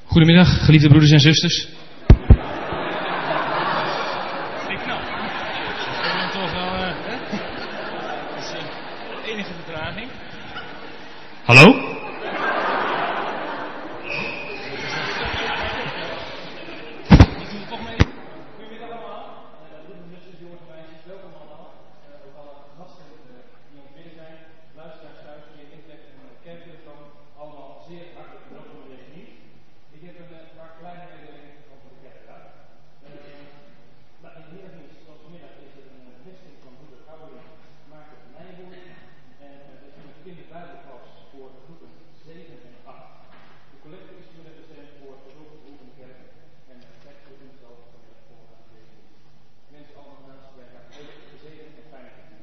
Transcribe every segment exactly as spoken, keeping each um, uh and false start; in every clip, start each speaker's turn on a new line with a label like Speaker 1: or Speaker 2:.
Speaker 1: Goedemiddag, geliefde broeders en zusters. Ik knap. Ik ben toch wel uh, dat is, uh, enige vertraging. Hallo? Ik doe het toch mee. Goedemiddag allemaal. Broeders en zusters, jongens en meisjes, welkom allemaal. Uh, ook alle gasten die ons binnen zijn, luisteraars thuis, via internet en kerktelefoon, allemaal zeer hartelijk welkom in deze dienst. Ik heb een uh, paar kleine mededelingen over de kerkraad. Uh, maar in de middagdienst, zoals vanmiddag, is er een vesting van broeder Gouwing gemaakt op Nijboer. En uh, dat is een kinderbijbelklas voor groepen zeven en acht. De collecte is vanmiddag bestemd voor de Hulpbehoevende Kerk en de tekstgroepen zal van de volgende deze dienst. Ik wens allemaal naast bij elkaar hele gezegend en fijne dienst.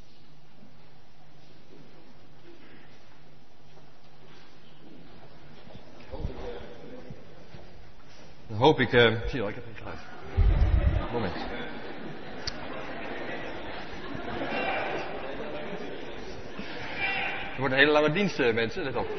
Speaker 2: Dan hoop ik, uh, zie je wel, ik heb geen geluid. Moment. Het wordt een hele lange dienst, uh, mensen, let op.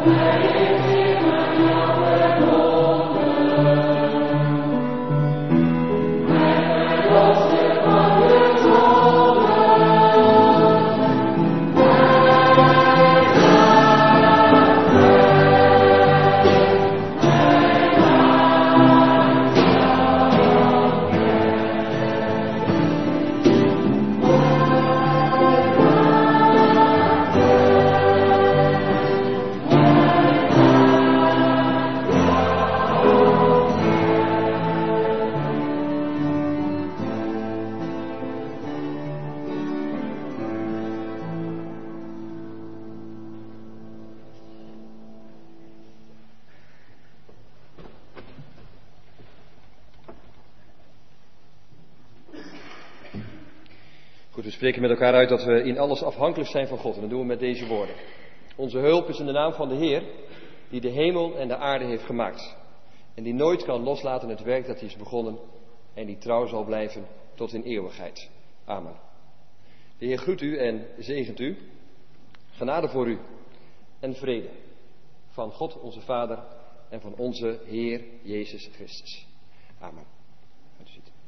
Speaker 2: Goed, we spreken met elkaar uit dat we in alles afhankelijk zijn van God. En dat doen we met deze woorden. Onze hulp is in de naam van de Heer, die de hemel en de aarde heeft gemaakt. En die nooit kan loslaten het werk dat hij is begonnen. En die trouw zal blijven tot in eeuwigheid. Amen. De Heer groet u en zegent u. Genade voor u en vrede. Van God onze Vader en van onze Heer Jezus Christus. Amen. Gaat u zitten.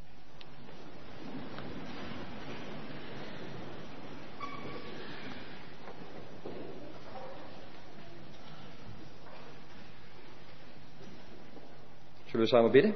Speaker 2: Zullen we samen bidden?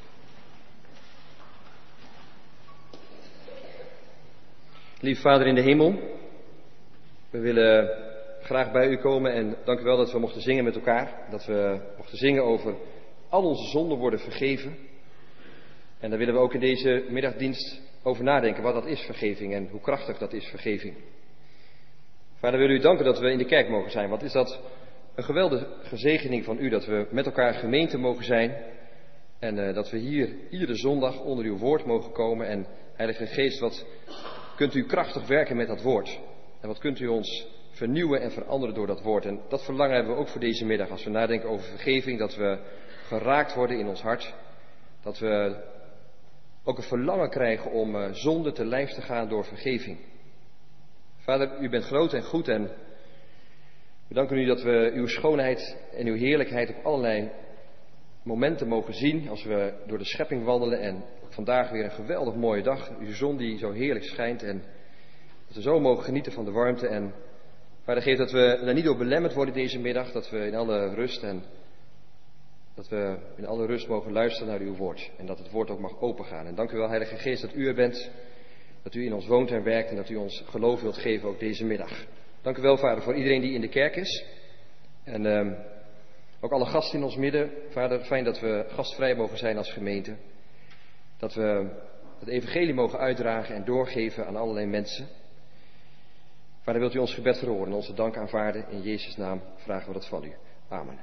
Speaker 2: Lieve Vader in de hemel, we willen graag bij u komen en dank u wel dat we mochten zingen met elkaar. Dat we mochten zingen over al onze zonden worden vergeven. En daar willen we ook in deze middagdienst over nadenken wat dat is, vergeving, en hoe krachtig dat is, vergeving. Vader, we willen u danken dat we in de kerk mogen zijn. Wat is dat een geweldige zegening van u, dat we met elkaar gemeente mogen zijn. En uh, dat we hier iedere zondag onder uw woord mogen komen. En Heilige Geest, wat kunt u krachtig werken met dat woord. En wat kunt u ons vernieuwen en veranderen door dat woord. En dat verlangen hebben we ook voor deze middag. Als we nadenken over vergeving, dat we geraakt worden in ons hart. Dat we ook een verlangen krijgen om uh, zonde te lijf te gaan door vergeving. Vader, u bent groot en goed en we danken u dat we uw schoonheid en uw heerlijkheid op allerlei momenten mogen zien als we door de schepping wandelen. En vandaag weer een geweldig mooie dag. Uw zon die zo heerlijk schijnt en dat we zo mogen genieten van de warmte. En Vader, geef dat we daar niet door belemmerd worden deze middag. Dat we in alle rust en dat we in alle rust mogen luisteren naar uw woord. En dat het woord ook mag opengaan. En dank u wel, Heilige Geest, dat u er bent. Dat u in ons woont en werkt en dat u ons geloof wilt geven ook deze middag. Dank u wel, Vader, voor iedereen die in de kerk is. En uh, ook alle gasten in ons midden. Vader, fijn dat we gastvrij mogen zijn als gemeente. Dat we het evangelie mogen uitdragen en doorgeven aan allerlei mensen. Vader, wilt u ons gebed verhoren en onze dank aanvaarden. In Jezus' naam vragen we dat van u. Amen.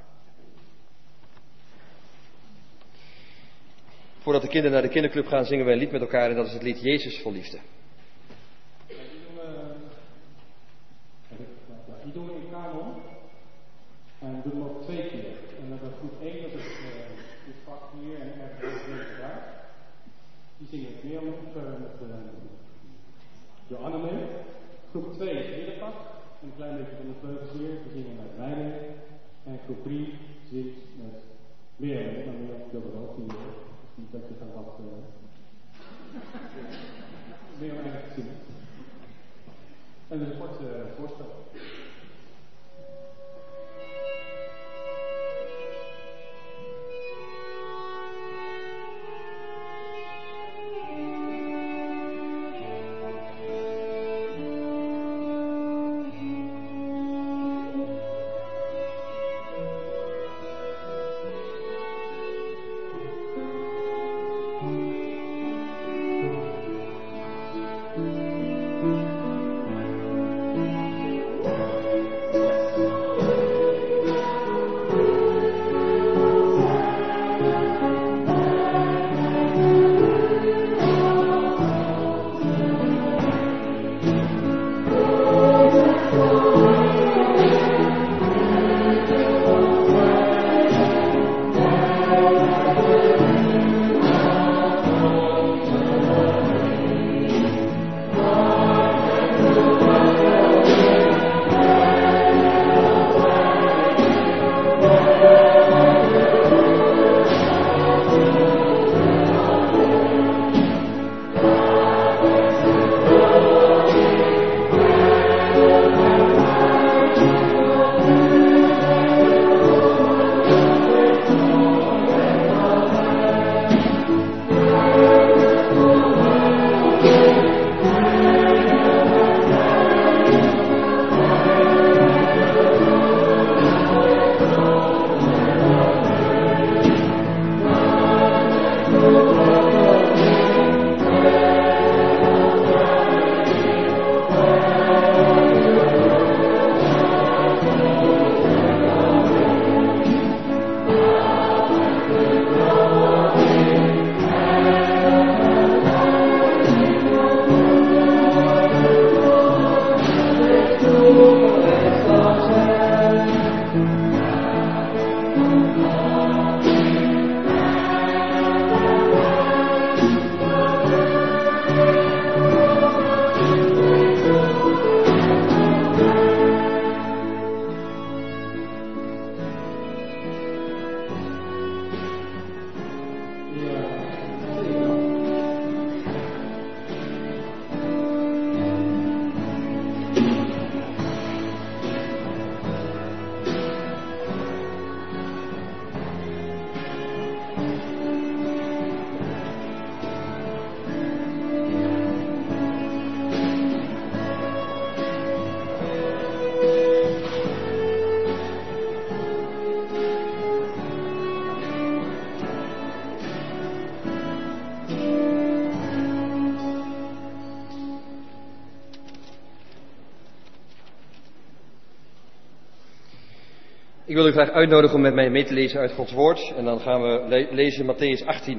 Speaker 2: Voordat de kinderen naar de kinderclub gaan, zingen we een lied met elkaar. En dat is het lied Jezus vol liefde.
Speaker 1: Die doen we in kanon. En we doen we ook twee keer. En dat is groep één, dat is uh, dit vak hier en ergens daar. Die zingen het meer met, uh, met uh, Johanna mee. Groep twee is middenvak. Een klein beetje van de vleugels hier. Die zingen met mij mee. En groep drie zingt met meer mee. Maar meer dubbel ook niet meer. Dus niet dat je gaat wat uh, meer om eigenlijk te zien. En dus een kort uh, voorstel.
Speaker 3: Thank you.
Speaker 2: Ik wil u graag uitnodigen om met mij mee te lezen uit Gods woord. En dan gaan we le- lezen Mattheüs achttien.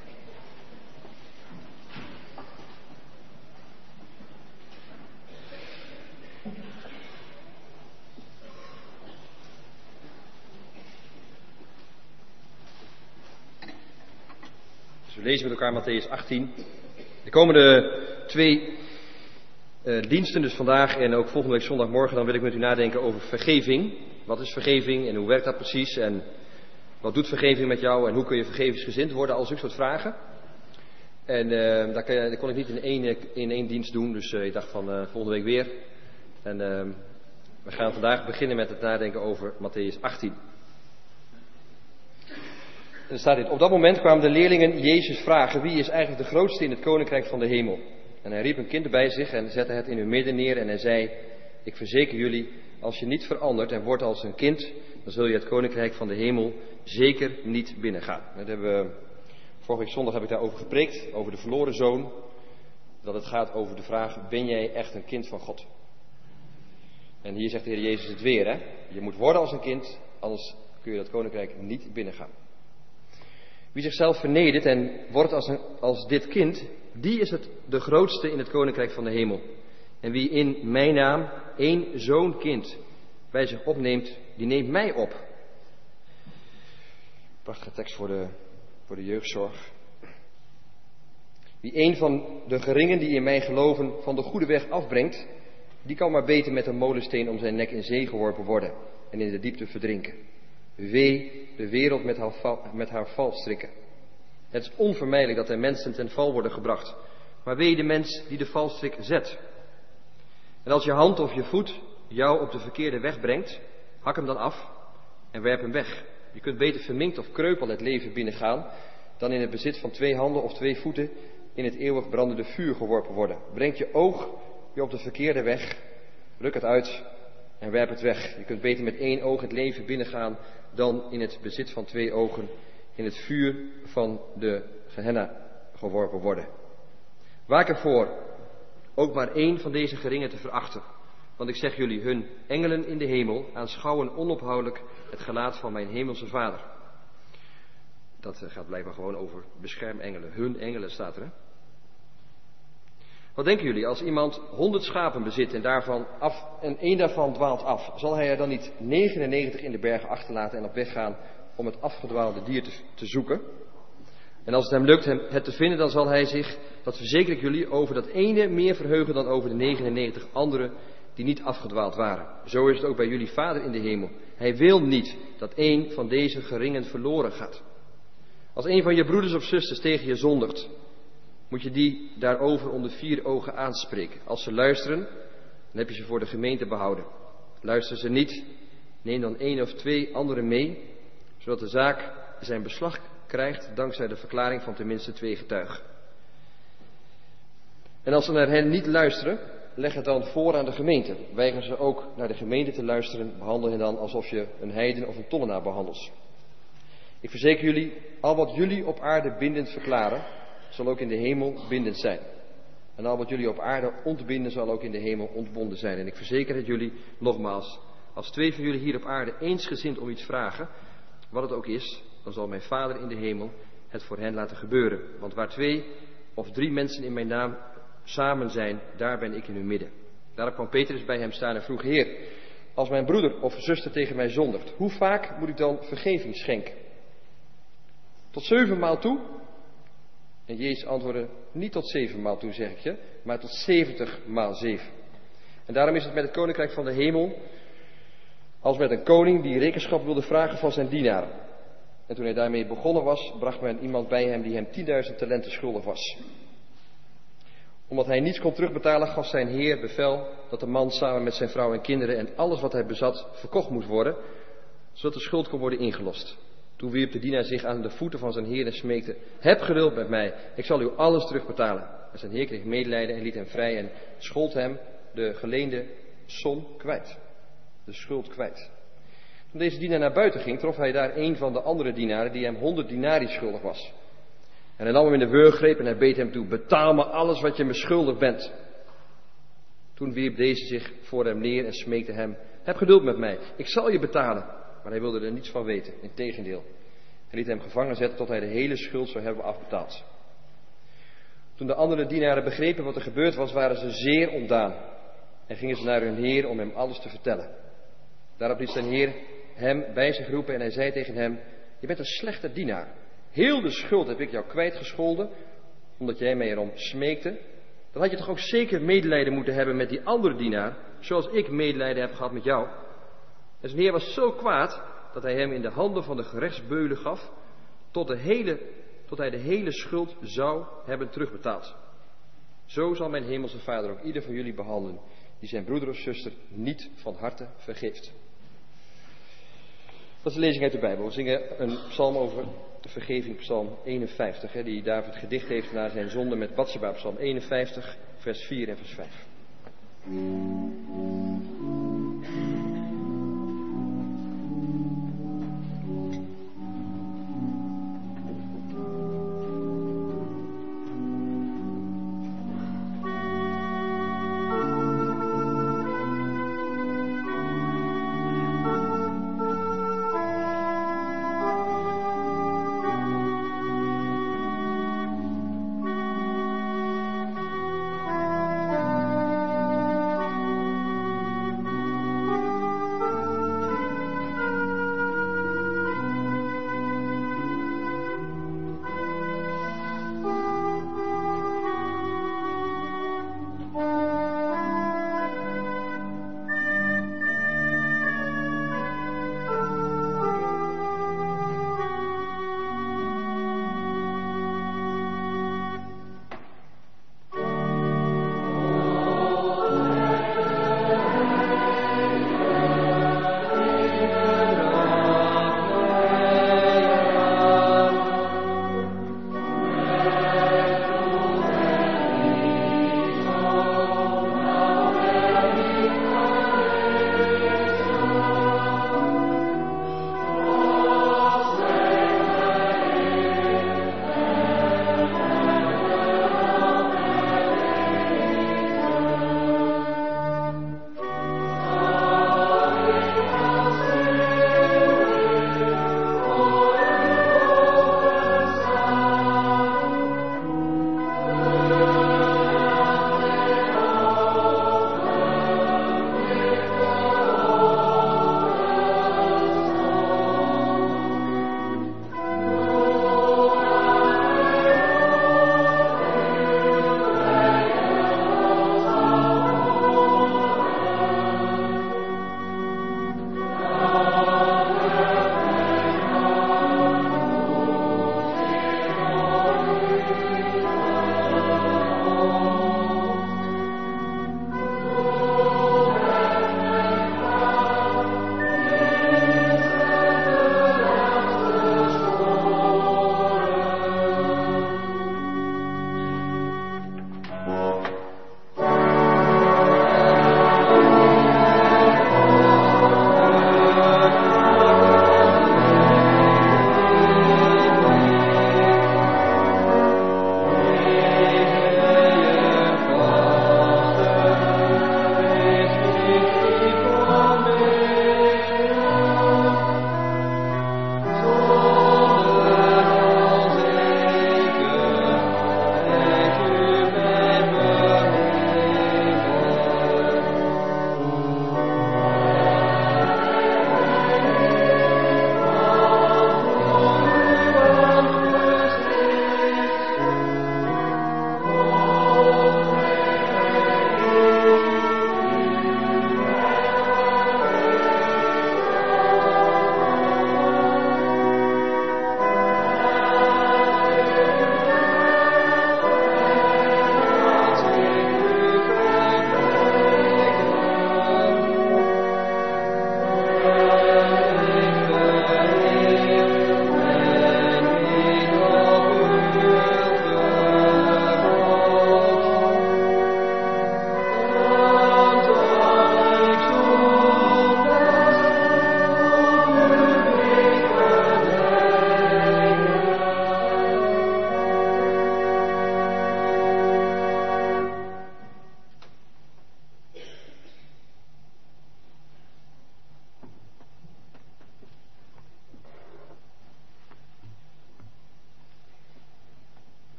Speaker 2: Dus we lezen met elkaar Mattheüs achttien. De komende twee uh, diensten, dus vandaag en ook volgende week zondagmorgen, dan wil ik met u nadenken over vergeving. Wat is vergeving en hoe werkt dat precies? En wat doet vergeving met jou en hoe kun je vergevingsgezind worden? Al zulke soort vragen. En uh, dat, kan je, dat kon ik niet in één, in één dienst doen, dus uh, ik dacht van uh, volgende week weer. En uh, we gaan vandaag beginnen met het nadenken over Mattheüs achttien. En er staat dit: op dat moment kwamen de leerlingen Jezus vragen: wie is eigenlijk de grootste in het koninkrijk van de hemel? En hij riep een kind bij zich en zette het in hun midden neer en hij zei: ik verzeker jullie, als je niet verandert en wordt als een kind, dan zul je het koninkrijk van de hemel zeker niet binnengaan. Dat hebben we, vorige week zondag heb ik daarover gepreekt, over de verloren zoon. Dat het gaat over de vraag: ben jij echt een kind van God? En hier zegt de Heer Jezus het weer, hè? Je moet worden als een kind, anders kun je dat koninkrijk niet binnengaan. Wie zichzelf vernedert en wordt als, een, als dit kind, die is het de grootste in het koninkrijk van de hemel. En wie in mijn naam één zo'n kind bij zich opneemt, die neemt mij op. Prachtige tekst voor de, voor de jeugdzorg. Wie een van de geringen die in mij geloven van de goede weg afbrengt, die kan maar beter met een molensteen om zijn nek in zee geworpen worden en in de diepte verdrinken. Wee de wereld met haar, val, met haar valstrikken. Het is onvermijdelijk dat er mensen ten val worden gebracht. Maar wee de mens die de valstrik zet. En als je hand of je voet jou op de verkeerde weg brengt, hak hem dan af en werp hem weg. Je kunt beter verminkt of kreupel het leven binnengaan dan in het bezit van twee handen of twee voeten in het eeuwig brandende vuur geworpen worden. Brengt je oog je op de verkeerde weg, ruk het uit en werp het weg. Je kunt beter met één oog het leven binnengaan dan in het bezit van twee ogen in het vuur van de Gehenna geworpen worden. Waak ervoor ook maar één van deze geringen te verachten. Want ik zeg jullie, hun engelen in de hemel aanschouwen onophoudelijk het gelaat van mijn hemelse Vader. Dat gaat blijkbaar gewoon over beschermengelen. Hun engelen staat er, hè? Wat denken jullie, als iemand honderd schapen bezit en, daarvan af, en één daarvan dwaalt af, zal hij er dan niet negenennegentig in de bergen achterlaten en op weg gaan om het afgedwaalde dier te, te zoeken? En als het hem lukt hem het te vinden, dan zal hij zich, dat verzeker ik jullie, over dat ene meer verheugen dan over de negenennegentig anderen die niet afgedwaald waren. Zo is het ook bij jullie Vader in de hemel. Hij wil niet dat één van deze geringen verloren gaat. Als een van je broeders of zusters tegen je zondigt, moet je die daarover onder vier ogen aanspreken. Als ze luisteren, dan heb je ze voor de gemeente behouden. Luisteren ze niet, neem dan één of twee anderen mee, zodat de zaak zijn beslag krijgt dankzij de verklaring van tenminste twee getuigen. En als ze naar hen niet luisteren, leg het dan voor aan de gemeente. Weigeren ze ook naar de gemeente te luisteren, behandel hen dan alsof je een heiden of een tollenaar behandelt. Ik verzeker jullie, al wat jullie op aarde bindend verklaren, zal ook in de hemel bindend zijn. En al wat jullie op aarde ontbinden, zal ook in de hemel ontbonden zijn. En ik verzeker het jullie nogmaals, als twee van jullie hier op aarde eensgezind om iets vragen, wat het ook is, dan zal mijn Vader in de hemel het voor hen laten gebeuren. Want waar twee of drie mensen in mijn naam samen zijn, daar ben ik in hun midden. Daarop kwam Petrus bij hem staan en vroeg: Heer, als mijn broeder of zuster tegen mij zondigt, hoe vaak moet ik dan vergeving schenken? Tot zevenmaal toe? En Jezus antwoordde: niet tot zevenmaal toe, zeg ik je, maar tot zeventig maal zeven. En daarom is het met het koninkrijk van de hemel als met een koning die rekenschap wilde vragen van zijn dienaren. En toen hij daarmee begonnen was, bracht men iemand bij hem die hem tienduizend talenten schuldig was. Omdat hij niets kon terugbetalen, gaf zijn heer bevel dat de man samen met zijn vrouw en kinderen en alles wat hij bezat verkocht moest worden, zodat de schuld kon worden ingelost. Toen wierp de dienaar zich aan de voeten van zijn heer en smeekte: heb geduld met mij, ik zal u alles terugbetalen. En zijn heer kreeg medelijden en liet hem vrij en schold hem de geleende som kwijt. De schuld kwijt. Toen deze dienaar naar buiten ging, trof hij daar een van de andere dienaren die hem honderd dinari schuldig was. En hij nam hem in de wurggreep en hij beet hem toe: betaal me alles wat je me schuldig bent. Toen wierp deze zich voor hem neer en smeekte hem: heb geduld met mij, ik zal je betalen. maar hij wilde er niets van weten. Integendeel. Hij liet hem gevangen zetten tot hij de hele schuld zou hebben afbetaald. Toen de andere dienaren begrepen wat er gebeurd was, waren ze zeer ontdaan. En gingen ze naar hun heer om hem alles te vertellen. Daarop liet zijn heer hem bij zich roepen en hij zei tegen hem: je bent een slechte dienaar. Heel de schuld heb ik jou kwijtgescholden, omdat jij mij erom smeekte. Dan had je toch ook zeker medelijden moeten hebben met die andere dienaar, zoals ik medelijden heb gehad met jou. En zijn heer was zo kwaad dat hij hem in de handen van de gerechtsbeulen gaf, tot, de hele, tot hij de hele schuld zou hebben terugbetaald. Zo zal mijn hemelse Vader ook ieder van jullie behandelen, die zijn broeder of zuster niet van harte vergeeft. Dat is de lezing uit de Bijbel. We zingen een psalm over de vergeving, psalm eenenvijftig, hè, die David gedicht heeft na zijn zonde met Batsheba, psalm eenenvijftig, vers vier en vers vijf.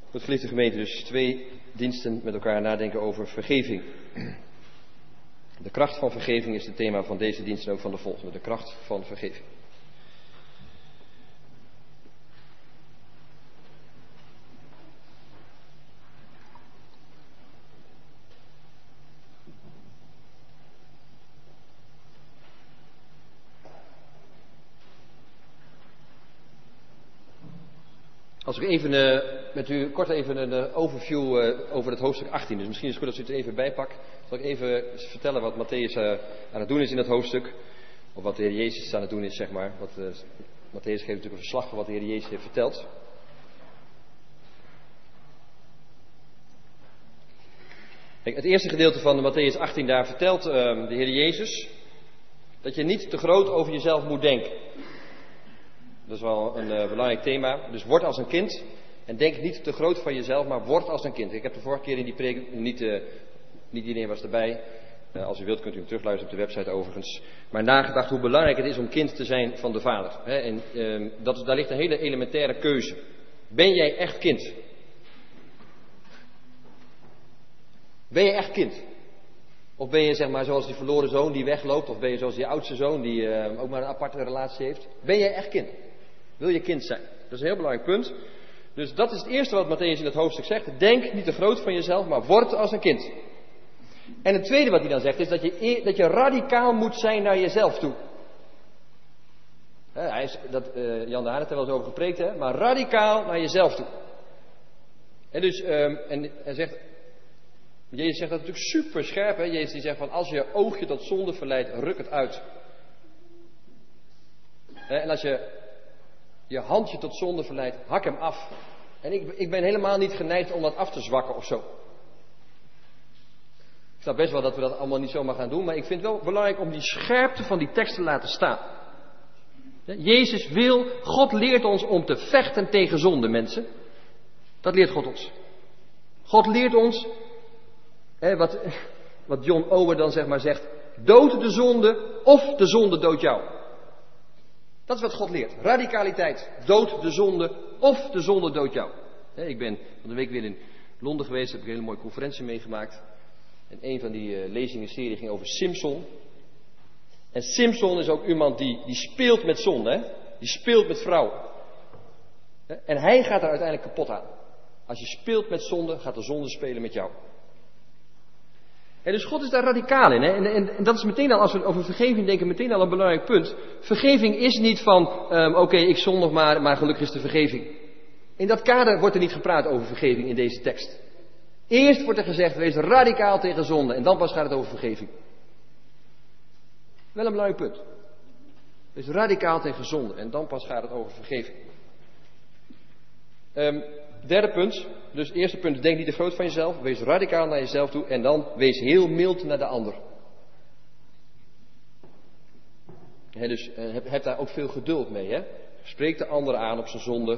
Speaker 2: Goed, geliefde gemeente, dus twee diensten met elkaar nadenken over vergeving. De kracht van vergeving is het thema van deze dienst en ook van de volgende. De kracht van vergeving. Als ik even uh, met u kort even een uh, overview uh, over het hoofdstuk achttien. Dus misschien is het goed als u het er even bijpakt. Zal ik even vertellen wat Matthäus uh, aan het doen is in dat hoofdstuk. Of wat de Heer Jezus aan het doen is, zeg maar. Wat, uh, Matthäus geeft natuurlijk een verslag van wat de Heer Jezus heeft verteld. Kijk, het eerste gedeelte van Matthäus achttien, daar vertelt uh, de Heer Jezus dat je niet te groot over jezelf moet denken. Dat is wel een uh, belangrijk thema. Dus word als een kind. En denk niet te groot van jezelf, maar word als een kind. Ik heb de vorige keer in die preek, niet, uh, niet iedereen was erbij. Uh, als u wilt kunt u hem terugluisteren op de website overigens. Maar nagedacht hoe belangrijk het is om kind te zijn van de Vader. Hè? En uh, dat, daar ligt een hele elementaire keuze. Ben jij echt kind? Ben je echt kind? Of ben je zeg maar zoals die verloren zoon die wegloopt? Of ben je zoals die oudste zoon die uh, ook maar een aparte relatie heeft? Ben jij echt kind? Wil je kind zijn? Dat is een heel belangrijk punt. Dus dat is het eerste wat Matthäus in het hoofdstuk zegt. Denk niet te groot van jezelf, maar word als een kind. En het tweede wat hij dan zegt is dat je, dat je radicaal moet zijn naar jezelf toe. He, hij is, dat, uh, Jan de Haan heeft er wel eens over gepreekt, hè? Maar radicaal naar jezelf toe. En dus, um, en hij zegt, Jezus zegt dat natuurlijk super scherp, hè? Jezus die zegt van als je oogje tot zonde verleidt, ruk het uit. He, en als je je handje tot zonde verleidt, hak hem af. En ik, ik ben helemaal niet geneigd om dat af te zwakken of zo. Ik snap best wel dat we dat allemaal niet zomaar gaan doen, maar ik vind het wel belangrijk om die scherpte van die tekst te laten staan. Jezus wil, God leert ons om te vechten tegen zonde, mensen. Dat leert God ons. God leert ons, hè, wat, wat John Owen dan zeg maar zegt, dood de zonde of de zonde doodt jou. Dat is wat God leert. Radicaliteit. Dood de zonde of de zonde doodt jou. He, ik ben van de week weer in Londen geweest. Heb ik een hele mooie conferentie meegemaakt. En een van die uh, lezingen-serie ging over Simson. En Simson is ook iemand die, die speelt met zonde. Hè? Die speelt met vrouwen. He, en hij gaat er uiteindelijk kapot aan. Als je speelt met zonde, gaat de zonde spelen met jou. En dus God is daar radicaal in. Hè? En, en, en dat is meteen al, als we over vergeving denken, meteen al een belangrijk punt. Vergeving is niet van, um, oké, okay, ik zondig maar, maar gelukkig is de vergeving. In dat kader wordt er niet gepraat over vergeving in deze tekst. Eerst wordt er gezegd, wees radicaal tegen zonde. En dan pas gaat het over vergeving. Wel een belangrijk punt. Wees radicaal tegen zonde. En dan pas gaat het over vergeving. Um, derde punt. Dus eerste punt, denk niet te groot van jezelf. Wees radicaal naar jezelf toe. En dan wees heel mild naar de ander. He, dus uh, heb, heb daar ook veel geduld mee. Hè? Spreek de ander aan op zijn zonde.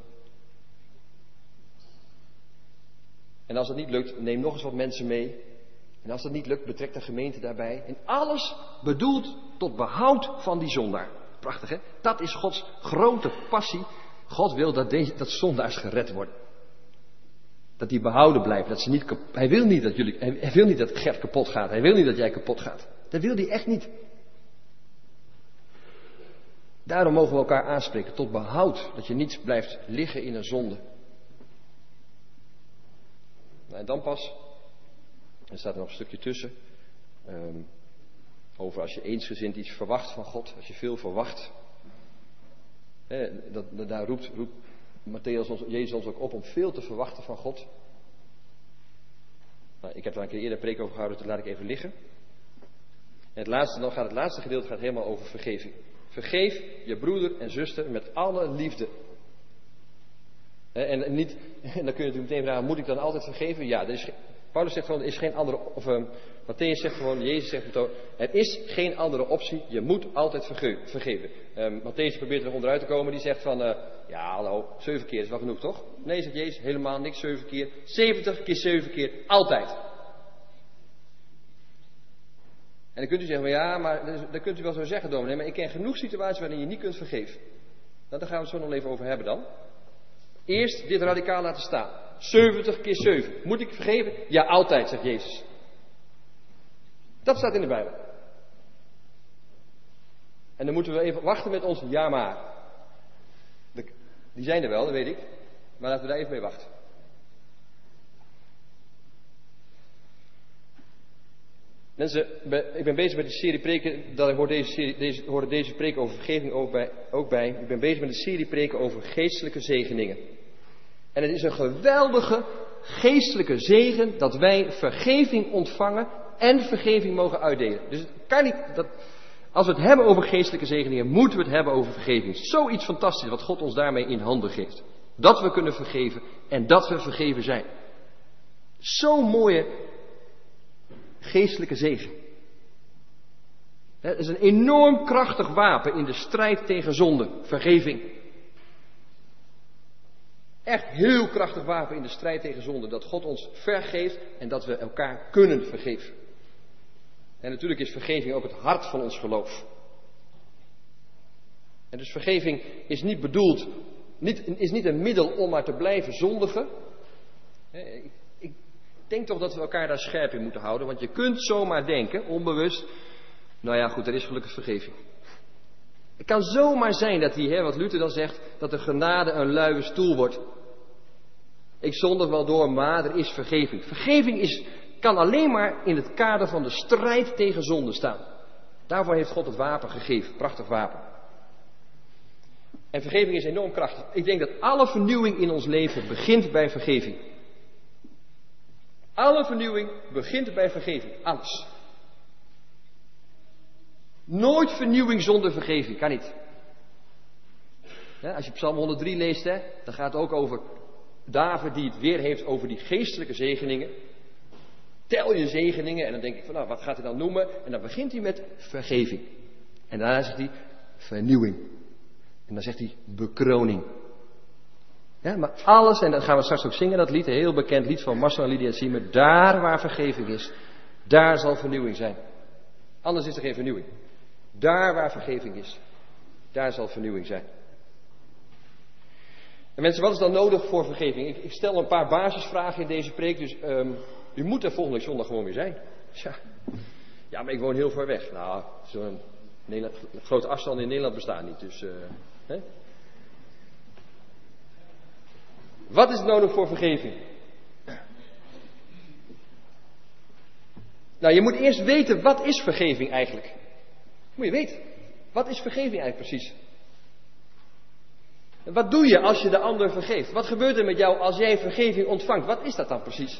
Speaker 2: En als dat niet lukt, neem nog eens wat mensen mee. En als dat niet lukt, betrek de gemeente daarbij. En alles bedoeld tot behoud van die zondaar. Prachtig, hè? Dat is Gods grote passie. God wil dat, deze, dat zondaars gered worden. Dat die behouden blijven. Dat ze niet, hij, wil niet dat jullie, hij wil niet dat Gert kapot gaat. Hij wil niet dat jij kapot gaat. Dat wil hij echt niet. Daarom mogen we elkaar aanspreken tot behoud. Dat je niet blijft liggen in een zonde. Nou, en dan pas, er staat er nog een stukje tussen, um, over als je eensgezind iets verwacht van God, als je veel verwacht. Eh, dat, dat, daar roept, roept Matthäus ons, Jezus ons ook op om veel te verwachten van God. Nou, ik heb daar een keer eerder preek over gehouden, dat laat ik even liggen. En het laatste, dan gaat het laatste gedeelte gaat helemaal over vergeving. Vergeef je broeder en zuster met alle liefde. En, en, niet, en dan kun je natuurlijk meteen vragen, moet ik dan altijd vergeven? Ja, er is, Paulus zegt gewoon, er is geen andere, of um, Matthäus zegt gewoon, Jezus zegt het ook, er is geen andere optie, je moet altijd verge- vergeven. Um, Matthäus probeert er onderuit te komen, die zegt van, uh, ja hallo, zeven keer is wel genoeg toch? Nee, zegt Jezus, helemaal niks, zeven keer, zeventig keer zeven keer, altijd. En dan kunt u zeggen, ja, maar dat kunt u wel zo zeggen, dominee, maar ik ken genoeg situaties waarin je niet kunt vergeven. Nou, daar gaan we het zo nog even over hebben dan. Eerst dit radicaal laten staan. zeventig keer zeven. Moet ik vergeven? Ja, altijd, zegt Jezus. Dat staat in de Bijbel. En dan moeten we even wachten met ons ja maar. De, die zijn er wel, dat weet ik. Maar laten we daar even mee wachten. Mensen, ik ben bezig met de serie preken, daar hoort deze, serie, deze, hoort deze preek over vergeving ook bij, ook bij. Ik ben bezig met een serie preken over geestelijke zegeningen. En het is een geweldige geestelijke zegen dat wij vergeving ontvangen en vergeving mogen uitdelen. Dus het kan niet, dat, als we het hebben over geestelijke zegeningen, moeten we het hebben over vergeving. Zoiets fantastisch wat God ons daarmee in handen geeft. Dat we kunnen vergeven en dat we vergeven zijn. Zo'n mooie geestelijke zegen. Het is een enorm krachtig wapen in de strijd tegen zonde, vergeving. Echt heel krachtig wapen in de strijd tegen zonde, dat God ons vergeeft en dat we elkaar kunnen vergeven. En natuurlijk is vergeving ook het hart van ons geloof. En dus vergeving is niet bedoeld, niet, is niet een middel om maar te blijven zondigen. Ik denk toch dat we elkaar daar scherp in moeten houden, want je kunt zomaar denken, onbewust, nou ja goed, er is gelukkig vergeving. Het kan zomaar zijn dat die, hè, wat Luther dan zegt, dat de genade een luie stoel wordt. Ik zondig wel door, maar er is vergeving. Vergeving is, kan alleen maar in het kader van de strijd tegen zonde staan. Daarvoor heeft God het wapen gegeven, prachtig wapen. En vergeving is enorm krachtig. Ik denk dat alle vernieuwing in ons leven begint bij vergeving. Alle vernieuwing begint bij vergeving, alles. Nooit vernieuwing zonder vergeving, kan niet. Ja, als je Psalm honderddrie leest, hè, dan gaat het ook over David die het weer heeft over die geestelijke zegeningen. Tel je zegeningen en dan denk ik van nou, wat gaat hij dan noemen? En dan begint hij met vergeving. En daarna zegt hij vernieuwing. En dan zegt hij bekroning. Ja, maar alles, en dat gaan we straks ook zingen, dat lied, een heel bekend lied van Marcel en Lydia Siemer. Daar waar vergeving is, daar zal vernieuwing zijn. Anders is er geen vernieuwing. Daar waar vergeving is, daar zal vernieuwing zijn. En mensen, wat is dan nodig voor vergeving? Ik, ik stel een paar basisvragen in deze preek, dus um, u moet er volgende zondag gewoon weer zijn. Tja. Ja, maar ik woon heel ver weg. Nou, zo'n grote afstand in Nederland bestaat niet, dus... Uh, hè? Wat is nodig voor vergeving? Nou, je moet eerst weten, wat is vergeving eigenlijk? Moet je weten. Wat is vergeving eigenlijk precies? Wat doe je als je de ander vergeeft? Wat gebeurt er met jou als jij vergeving ontvangt? Wat is dat dan precies?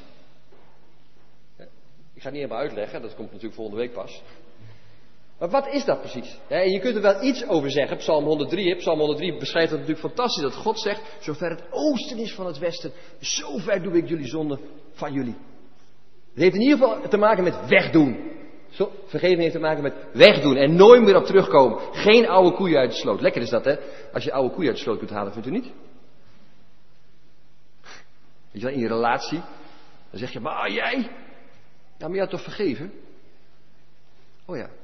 Speaker 2: Ik ga het niet helemaal uitleggen, dat komt natuurlijk volgende week pas. Maar wat is dat precies? Ja, en je kunt er wel iets over zeggen. Psalm honderddrie, Psalm honderddrie beschrijft dat natuurlijk fantastisch. Dat God zegt, zover het oosten is van het westen, zover doe ik jullie zonde van jullie. Het heeft in ieder geval te maken met wegdoen. Zo, vergeving heeft te maken met wegdoen en nooit meer op terugkomen. Geen oude koeien uit de sloot. Lekker is dat, hè? Als je oude koeien uit de sloot kunt halen, vindt u niet? Weet je wel, in je relatie, dan zeg je, maar jij? Ja, maar je had toch vergeven? Oh ja.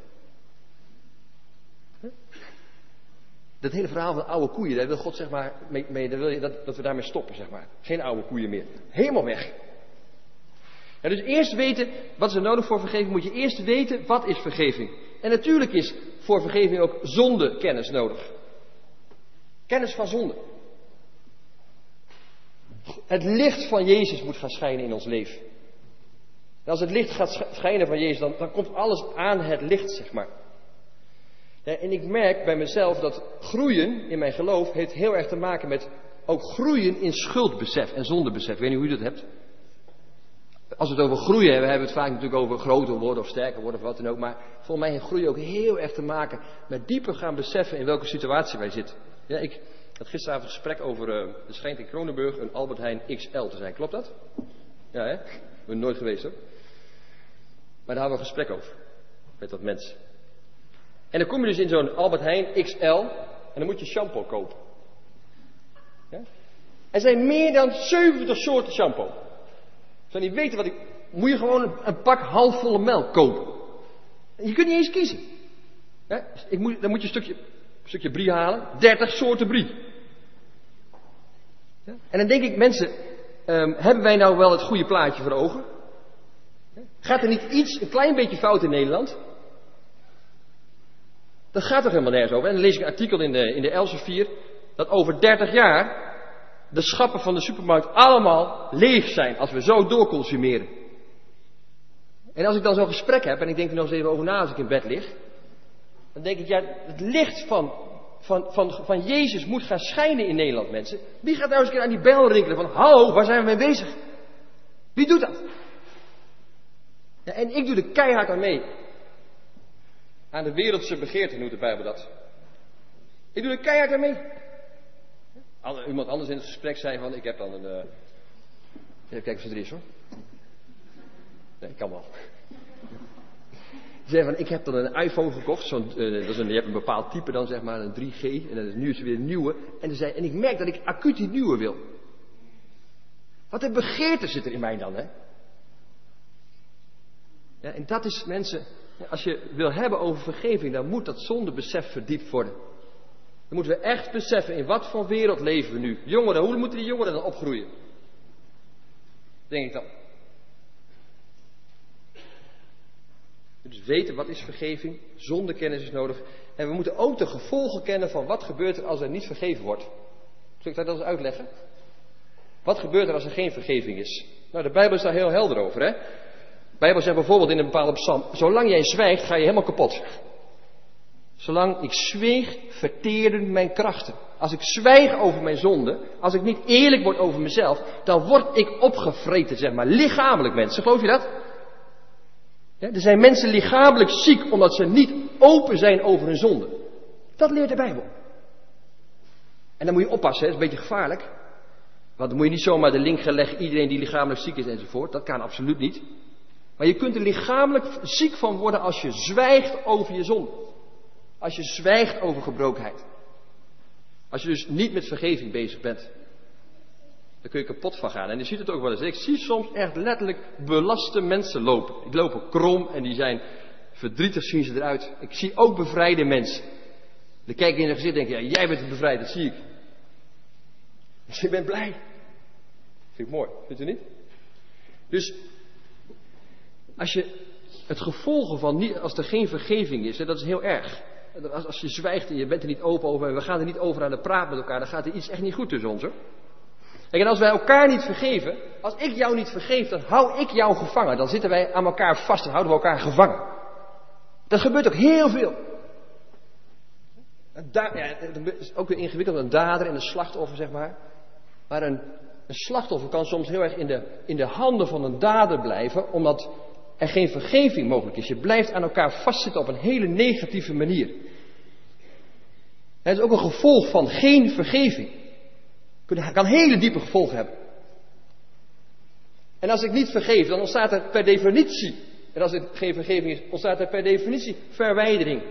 Speaker 2: Dat hele verhaal van oude koeien, daar wil God zeg maar, mee, mee, daar wil je dat, dat we daarmee stoppen, zeg maar. Geen oude koeien meer. Helemaal weg. Ja, dus eerst weten, wat is er nodig voor vergeving? Moet je eerst weten, wat is vergeving? En natuurlijk is voor vergeving ook zondekennis nodig. Kennis van zonde. Het licht van Jezus moet gaan schijnen in ons leven. En als het licht gaat schijnen van Jezus, dan, dan komt alles aan het licht, zeg maar. Ja, en ik merk bij mezelf dat groeien in mijn geloof heeft heel erg te maken met ook groeien in schuldbesef en zondebesef. Ik weet niet hoe je dat hebt. Als we het over groeien hebben, hebben we het vaak natuurlijk over groter worden of sterker worden of wat dan ook. Maar volgens mij heeft groeien ook heel erg te maken met dieper gaan beseffen in welke situatie wij zitten. Ja, ik had gisteravond een gesprek over, uh, er schijnt in Kronenburg een Albert Heijn X L te zijn. Klopt dat? Ja, hè? Ik ben er nooit geweest hoor. Maar daar hadden we een gesprek over. Met wat mensen. En dan kom je dus in zo'n Albert Heijn X L en dan moet je shampoo kopen. Ja? Er zijn meer dan zeventig soorten shampoo. Zou niet weten wat ik... Moet je gewoon een, een pak halfvolle melk kopen. Je kunt niet eens kiezen. Ja? Ik moet, dan moet je een stukje, een stukje brie halen. dertig soorten brie. Ja? En dan denk ik, mensen... Um, hebben wij nou wel het goede plaatje voor ogen? Gaat er niet iets, een klein beetje fout in Nederland? Dat gaat toch helemaal nergens over. En dan lees ik een artikel in de, in de Elsevier, dat over dertig jaar de schappen van de supermarkt allemaal leeg zijn als we zo doorconsumeren. En als ik dan zo'n gesprek heb, en ik denk er nog eens even over na als ik in bed lig, dan denk ik, ja, het licht van, van, van, van Jezus moet gaan schijnen in Nederland, mensen. Wie gaat nou eens een keer aan die bel rinkelen van, hallo, waar zijn we mee bezig? Wie doet dat? Ja, en ik doe er keihard aan mee. Aan de wereldse begeerte noemt de Bijbel dat. Ik doe er keihard aan mee. Iemand anders in het gesprek zei van, ik heb dan een... Uh... Even kijken of het er is hoor. Nee, kan wel. Ze zei van, ik heb dan een iPhone gekocht. Zo'n, uh, dat is een, je hebt een bepaald type dan zeg maar, een drie G. En dan is, nu is er weer een nieuwe. En, ze zei, en ik merk dat ik acuut die nieuwe wil. Wat een begeerte zit er in mij dan, hè? Ja, en dat is, mensen, als je wil hebben over vergeving, dan moet dat zondebesef verdiept worden. Dan moeten we echt beseffen, in wat voor wereld leven we nu? Jongeren, hoe moeten die jongeren dan opgroeien? Denk ik dan. Dus weten, wat is vergeving? Zondekennis is nodig. En we moeten ook de gevolgen kennen van wat gebeurt er als er niet vergeven wordt. Zal ik dat eens uitleggen? Wat gebeurt er als er geen vergeving is? Nou, de Bijbel is daar heel helder over, hè? De Bijbel zegt bijvoorbeeld in een bepaalde psalm, zolang jij zwijgt, ga je helemaal kapot. Zolang ik zweeg, verteerden mijn krachten. Als ik zwijg over mijn zonde, als ik niet eerlijk word over mezelf, dan word ik opgevreten, zeg maar, lichamelijk, mensen. Geloof je dat? Ja, er zijn mensen lichamelijk ziek omdat ze niet open zijn over hun zonde. Dat leert de Bijbel. En dan moet je oppassen, hè? Dat is een beetje gevaarlijk. Want dan moet je niet zomaar de link gaan leggen, iedereen die lichamelijk ziek is enzovoort. Dat kan absoluut niet. Maar je kunt er lichamelijk ziek van worden als je zwijgt over je zonde. Als je zwijgt over gebrokenheid. Als je dus niet met vergeving bezig bent. Dan kun je kapot van gaan. En je ziet het ook wel eens. Ik zie soms echt letterlijk belaste mensen lopen. Die lopen krom en die zijn verdrietig, zien ze eruit. Ik zie ook bevrijde mensen. Dan kijk je in hun gezicht en denk je, ja, jij bent bevrijd, dat zie ik. Dus je bent blij. Vind ik mooi, vindt u niet? Dus, als je het gevolgen van, niet, als er geen vergeving is, hè, dat is heel erg. Als, als je zwijgt en je bent er niet open over en we gaan er niet over aan de praat met elkaar, dan gaat er iets echt niet goed tussen ons, hoor. Kijk, en als wij elkaar niet vergeven, als ik jou niet vergeef, dan hou ik jou gevangen. Dan zitten wij aan elkaar vast en houden we elkaar gevangen. Dat gebeurt ook heel veel. Da- ja, het is ook weer ingewikkeld, een dader en een slachtoffer, zeg maar. Maar een, een slachtoffer kan soms heel erg in de, in de handen van een dader blijven, omdat er geen vergeving mogelijk is. Je blijft aan elkaar vastzitten op een hele negatieve manier. Het is ook een gevolg van geen vergeving. Het kan hele diepe gevolgen hebben. En als ik niet vergeef, dan ontstaat er per definitie, en als er geen vergeving is, ontstaat er per definitie verwijdering.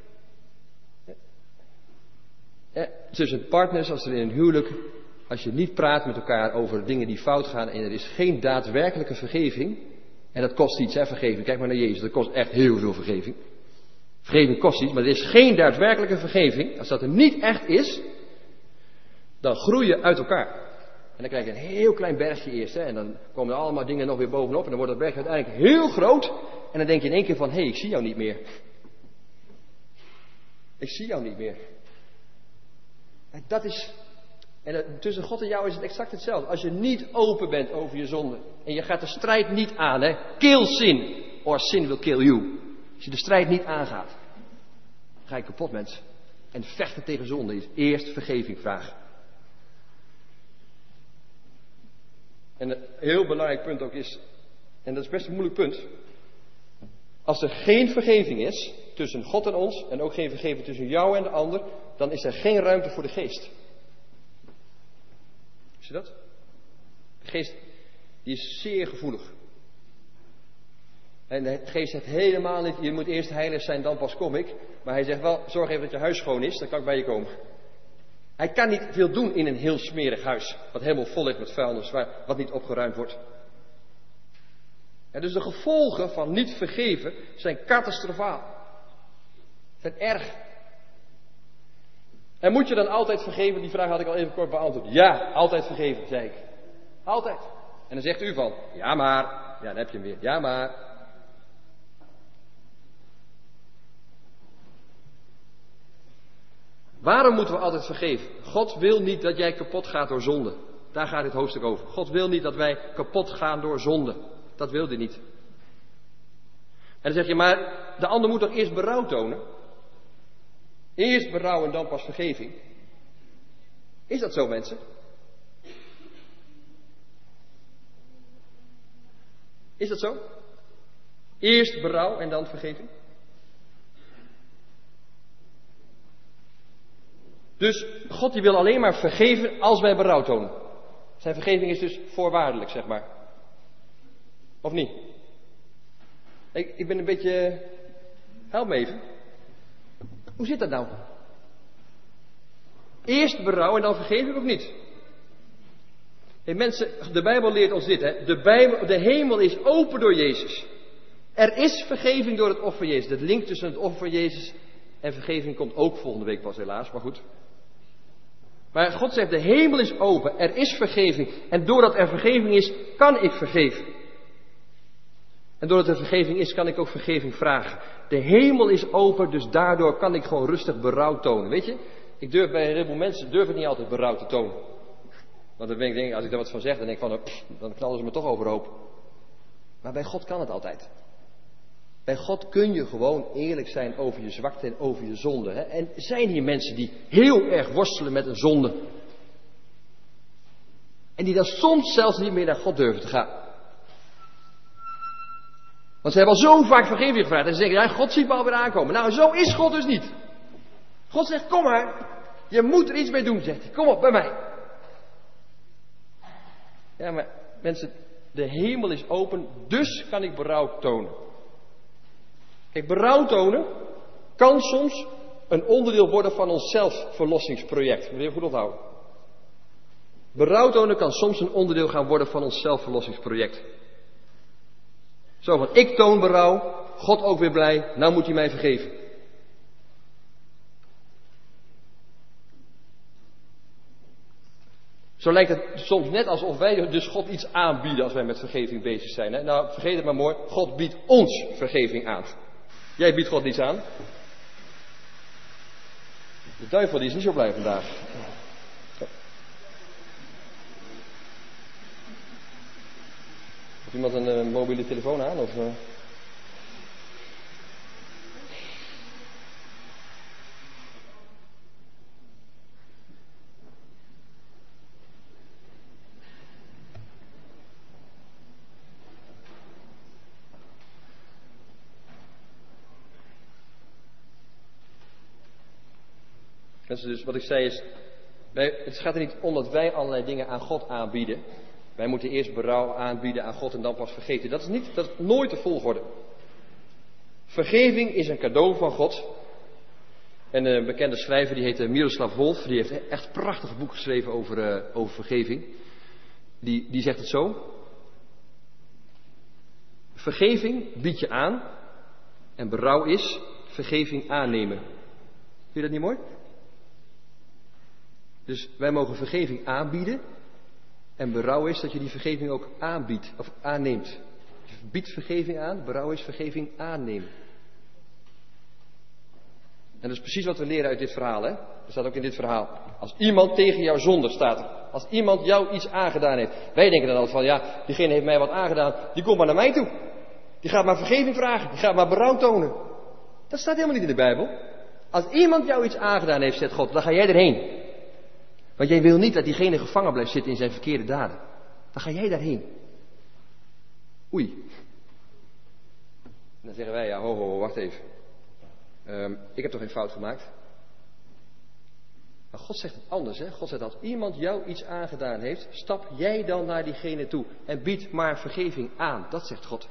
Speaker 2: Ja, tussen partners, als er in een huwelijk, als je niet praat met elkaar over dingen die fout gaan en er is geen daadwerkelijke vergeving, en dat kost iets, hè, vergeving. Kijk maar naar Jezus, dat kost echt heel veel vergeving. Vergeving kost iets, maar er is geen daadwerkelijke vergeving. Als dat er niet echt is, dan groei je uit elkaar. En dan krijg je een heel klein bergje eerst. Hè, en dan komen er allemaal dingen nog weer bovenop. En dan wordt dat bergje uiteindelijk heel groot. En dan denk je in één keer van, hé, hey, ik zie jou niet meer. Ik zie jou niet meer. En dat is... En tussen God en jou is het exact hetzelfde. Als je niet open bent over je zonde. En je gaat de strijd niet aan. Hè, kill sin. Or sin will kill you. Als je de strijd niet aangaat. Dan ga je kapot, mensen. En vechten tegen zonde is eerst vergeving vragen. En een heel belangrijk punt ook is, en dat is best een moeilijk punt. Als er geen vergeving is tussen God en ons, en ook geen vergeving tussen jou en de ander, dan is er geen ruimte voor de geest. Zie je dat? De geest, die is zeer gevoelig. En de geest zegt helemaal niet, je moet eerst heilig zijn, dan pas kom ik. Maar hij zegt wel, zorg even dat je huis schoon is, dan kan ik bij je komen. Hij kan niet veel doen in een heel smerig huis, wat helemaal vol ligt met vuilnis, wat niet opgeruimd wordt. En dus de gevolgen van niet vergeven zijn catastrofaal. Zijn erg. En moet je dan altijd vergeven? Die vraag had ik al even kort beantwoord. Ja, altijd vergeven, zei ik. Altijd. En dan zegt u van, ja maar, ja dan heb je hem weer, ja maar. Waarom moeten we altijd vergeven? God wil niet dat jij kapot gaat door zonde. Daar gaat dit hoofdstuk over. God wil niet dat wij kapot gaan door zonde. Dat wil hij niet. En dan zeg je, maar de ander moet toch eerst berouw tonen? Eerst berouw en dan pas vergeving. Is dat zo, mensen? Is dat zo? Eerst berouw en dan vergeving? Dus God die wil alleen maar vergeven als wij berouw tonen. Zijn vergeving is dus voorwaardelijk, zeg maar. Of niet? Ik, ik ben een beetje... Help me even. Hoe zit dat nou? Eerst berouw en dan vergeven of niet? Hey, mensen, de Bijbel leert ons dit, hè. De, Bijbel, de hemel is open door Jezus. Er is vergeving door het offer Jezus. Het link tussen het offer Jezus en vergeving komt ook volgende week pas helaas, maar goed. Maar God zegt, de hemel is open, er is vergeving. En doordat er vergeving is, kan ik vergeven. En doordat er vergeving is, kan ik ook vergeving vragen. De hemel is open, dus daardoor kan ik gewoon rustig berouw tonen. Weet je, ik durf bij een heleboel mensen, durf ik niet altijd berouw te tonen. Want dan denk ik, als ik daar wat van zeg, dan denk ik van, pff, dan knallen ze me toch overhoop. Maar bij God kan het altijd. Bij God kun je gewoon eerlijk zijn over je zwakte en over je zonde. Hè? En zijn hier mensen die heel erg worstelen met een zonde. En die dan soms zelfs niet meer naar God durven te gaan. Want ze hebben al zo vaak vergeving gevraagd. En ze zeggen, ja, God ziet me alweer aankomen. Nou, zo is God dus niet. God zegt, kom maar. Je moet er iets mee doen, zegt hij. Kom op, bij mij. Ja, maar mensen, de hemel is open, dus kan ik berouw tonen. Kijk, berouw tonen kan soms een onderdeel worden van ons zelfverlossingsproject. Moet je even goed onthouden. Berouw tonen kan soms een onderdeel gaan worden van ons zelfverlossingsproject. Zo van, ik toon berouw, God ook weer blij, nou moet hij mij vergeven. Zo lijkt het soms net alsof wij dus God iets aanbieden als wij met vergeving bezig zijn. Hè? Nou, vergeet het maar mooi, God biedt ons vergeving aan. Jij biedt God niets aan. De duivel die is niet zo blij vandaag. Heeft iemand een uh, mobiele telefoon aan? Of, uh... Dus wat ik zei is, wij, het gaat er niet om dat wij allerlei dingen aan God aanbieden. Wij moeten eerst berouw aanbieden aan God en dan pas vergeten. Dat is, niet, dat is nooit de volgorde. Vergeving is een cadeau van God. En een bekende schrijver, die heet Miroslav Volf, die heeft een echt prachtig boek geschreven over, uh, over vergeving. Die, die zegt het zo. Vergeving bied je aan en berouw is vergeving aannemen. Vind je dat niet mooi? Dus wij mogen vergeving aanbieden. En berouw is dat je die vergeving ook aanbiedt. Of aanneemt. Je biedt vergeving aan. Berouw is vergeving aannemen. En dat is precies wat we leren uit dit verhaal. Hè? Dat staat ook in dit verhaal. Als iemand tegen jou zonde staat er. Als iemand jou iets aangedaan heeft. Wij denken dan altijd van, ja, diegene heeft mij wat aangedaan. Die komt maar naar mij toe. Die gaat maar vergeving vragen. Die gaat maar berouw tonen. Dat staat helemaal niet in de Bijbel. Als iemand jou iets aangedaan heeft, zegt God, dan ga jij erheen. Want jij wil niet dat diegene gevangen blijft zitten in zijn verkeerde daden. Dan ga jij daarheen. Oei. Dan zeggen wij, ja, ho, ho, ho wacht even. Um, ik heb toch geen fout gemaakt? Maar God zegt het anders, hè. God zegt, als iemand jou iets aangedaan heeft, stap jij dan naar diegene toe. En bied maar vergeving aan. Dat zegt God.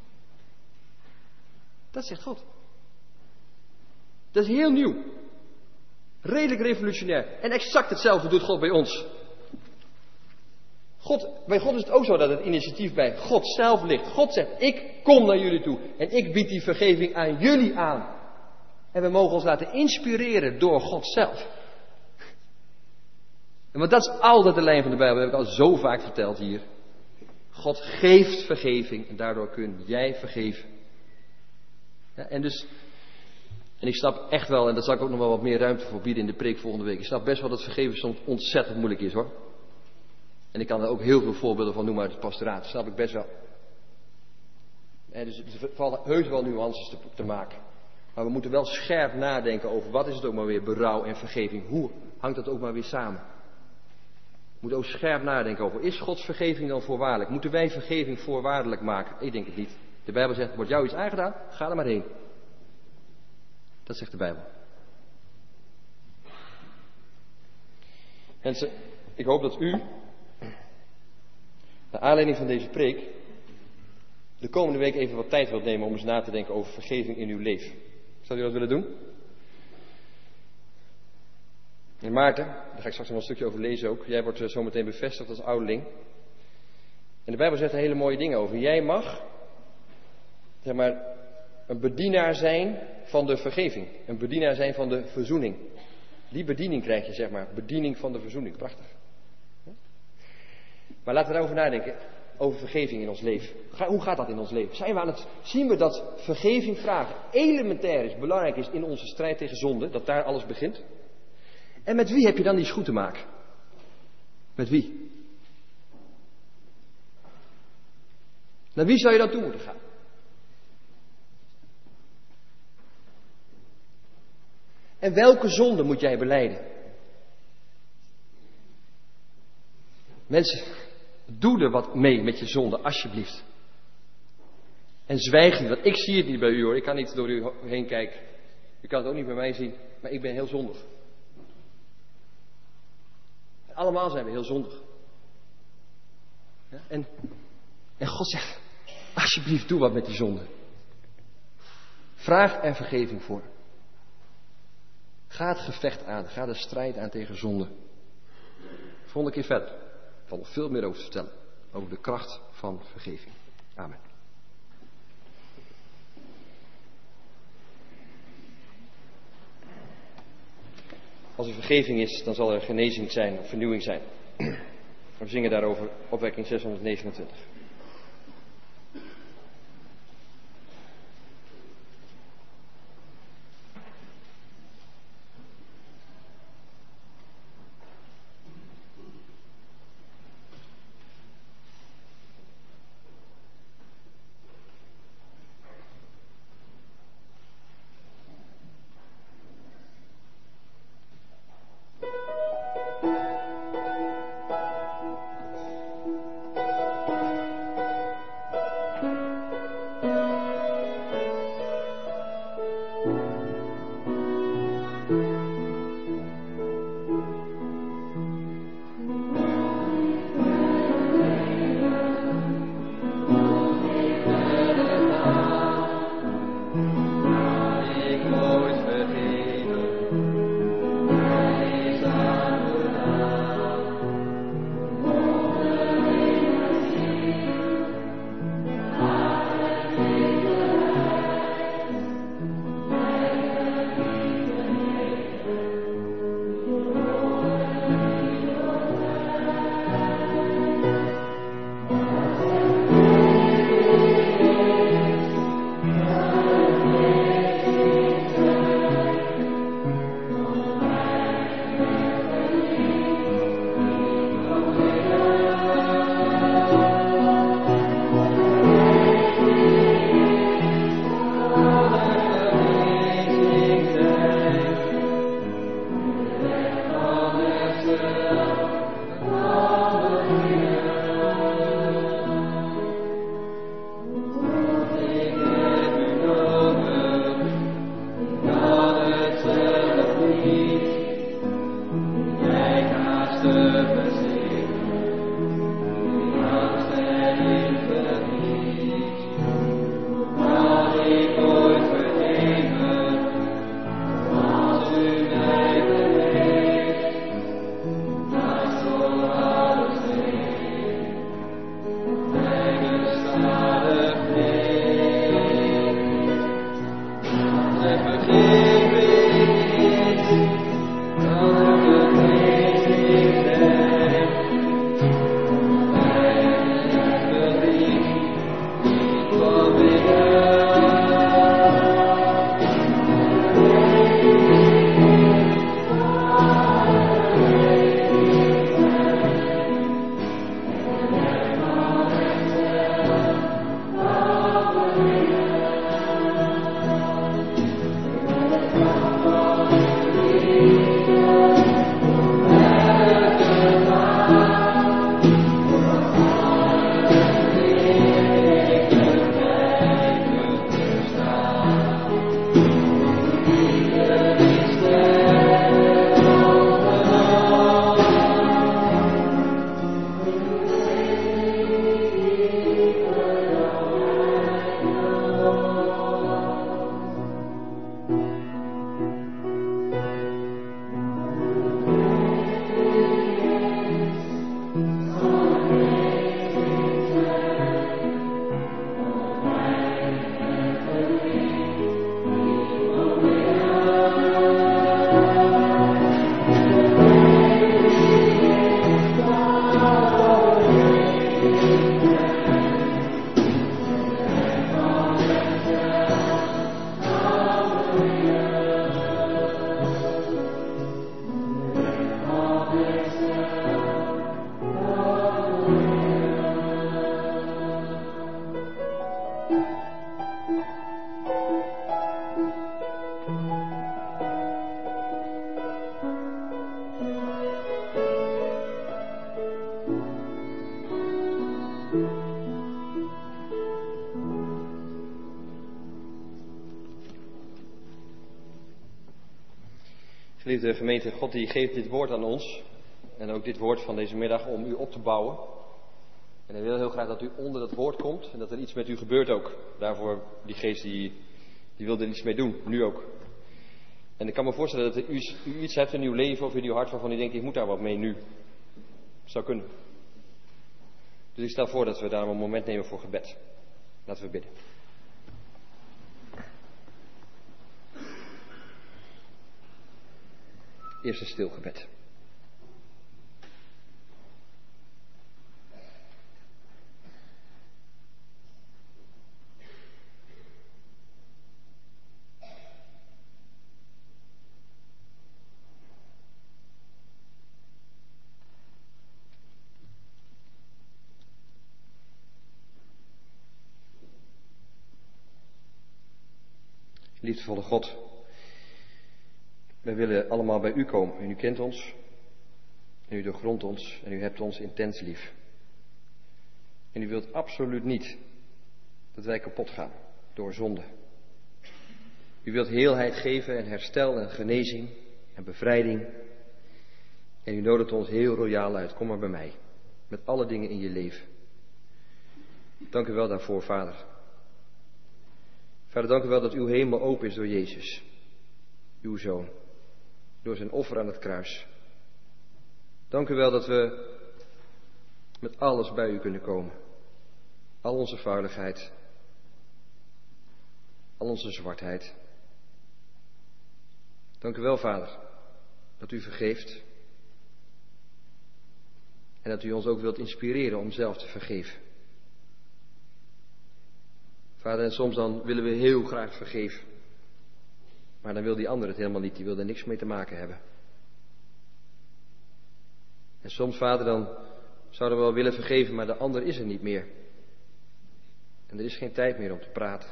Speaker 2: Dat zegt God. Dat is heel nieuw. Redelijk revolutionair. En exact hetzelfde doet God bij ons. God, bij God is het ook zo dat het initiatief bij God zelf ligt. God zegt, ik kom naar jullie toe. En ik bied die vergeving aan jullie aan. En we mogen ons laten inspireren door God zelf. En want dat is altijd de lijn van de Bijbel, dat heb ik al zo vaak verteld hier. God geeft vergeving en daardoor kun jij vergeven. Ja, en dus, en ik snap echt wel, en daar zal ik ook nog wel wat meer ruimte voor bieden in de preek volgende week. Ik snap best wel dat vergeven soms ontzettend moeilijk is hoor. En ik kan er ook heel veel voorbeelden van noemen uit het pastoraat, dat snap ik best wel. En dus er vallen heus wel nuances te, te maken. Maar we moeten wel scherp nadenken over wat is het ook maar weer berouw en vergeving. Hoe hangt dat ook maar weer samen? We moeten ook scherp nadenken over, is Gods vergeving dan voorwaardelijk? Moeten wij vergeving voorwaardelijk maken? Ik denk het niet. De Bijbel zegt, wordt jou iets aangedaan? Ga er maar heen. Dat zegt de Bijbel. Mensen, ik hoop dat u, naar aanleiding van deze preek, de komende week even wat tijd wilt nemen om eens na te denken over vergeving in uw leven. Zou u dat willen doen? En Maarten, daar ga ik straks nog een stukje over lezen ook. Jij wordt zometeen bevestigd als ouderling. En de Bijbel zegt er hele mooie dingen over. Jij mag, zeg maar, een bedienaar zijn van de vergeving. Een bedienaar zijn van de verzoening. Die bediening krijg je, zeg maar. Bediening van de verzoening. Prachtig. Maar laten we daarover nadenken. Over vergeving in ons leven. Hoe gaat dat in ons leven? Zijn we aan het, zien we dat vergeving vragen elementair is, belangrijk is in onze strijd tegen zonde? Dat daar alles begint? En met wie heb je dan iets goed te maken? Met wie? Naar wie zou je dan toe moeten gaan? En welke zonde moet jij belijden? Mensen, doe er wat mee met je zonde, alsjeblieft. En zwijg niet, want ik zie het niet bij u hoor. Ik kan niet door u heen kijken. U kan het ook niet bij mij zien, maar ik ben heel zondig. Allemaal zijn we heel zondig. Ja? En, en God zegt, alsjeblieft doe wat met die zonde. Vraag er vergeving voor. Ga het gevecht aan, ga de strijd aan tegen zonde. Volgende keer verder. Ik zal nog veel meer over te vertellen. Over de kracht van vergeving. Amen. Als er vergeving is, dan zal er genezing zijn, of vernieuwing zijn. We zingen daarover opwekking zeshonderdnegenentwintig. Geliefde gemeente, God die geeft dit woord aan ons. En ook dit woord van deze middag om u op te bouwen. En hij wil heel graag dat u onder dat woord komt en dat er iets met u gebeurt ook. Daarvoor, die geest die, die wil er iets mee doen, nu ook. En ik kan me voorstellen dat u, u iets hebt in uw leven of in uw hart waarvan u denkt, ik moet daar wat mee nu. Zou kunnen. Dus ik stel voor dat we daar een moment nemen voor gebed. Laten we bidden. Eerst een stil gebed. Liefdevolle God, wij willen allemaal bij u komen. En u kent ons, en u doorgrondt ons, en u hebt ons intens lief. En u wilt absoluut niet dat wij kapot gaan door zonde. U wilt heelheid geven en herstel en genezing en bevrijding. En u nodigt ons heel royaal uit. Kom maar bij mij, met alle dingen in je leven. Dank u wel daarvoor, Vader. Vader, dank u wel dat uw hemel open is door Jezus, uw Zoon, door zijn offer aan het kruis. Dank u wel dat we met alles bij u kunnen komen. Al onze vuiligheid, al onze zwartheid. Dank u wel, Vader, dat u vergeeft en dat u ons ook wilt inspireren om zelf te vergeven. Vader, en soms dan willen we heel graag vergeven. Maar dan wil die ander het helemaal niet. Die wil er niks mee te maken hebben. En soms, Vader, dan zouden we wel willen vergeven, maar de ander is er niet meer. En er is geen tijd meer om te praten.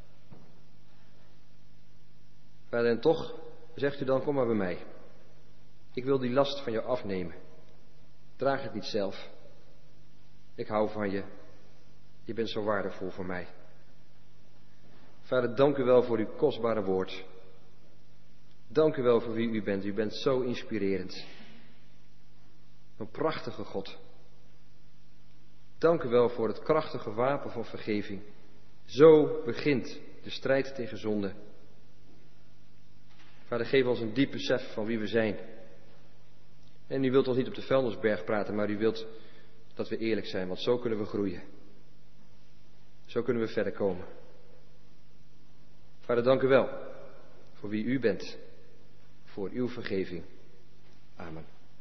Speaker 2: Vader, en toch zegt u dan, kom maar bij mij. Ik wil die last van jou afnemen. Draag het niet zelf. Ik hou van je. Je bent zo waardevol voor mij. Vader, dank u wel voor uw kostbare woord. Dank u wel voor wie u bent. U bent zo inspirerend. Een prachtige God. Dank u wel voor het krachtige wapen van vergeving. Zo begint de strijd tegen zonde. Vader, geef ons een diep besef van wie we zijn. En u wilt ons niet op de vuilnisberg praten, maar u wilt dat we eerlijk zijn, want zo kunnen we groeien. Zo kunnen we verder komen. Vader, dank u wel voor wie u bent, voor uw vergeving. Amen.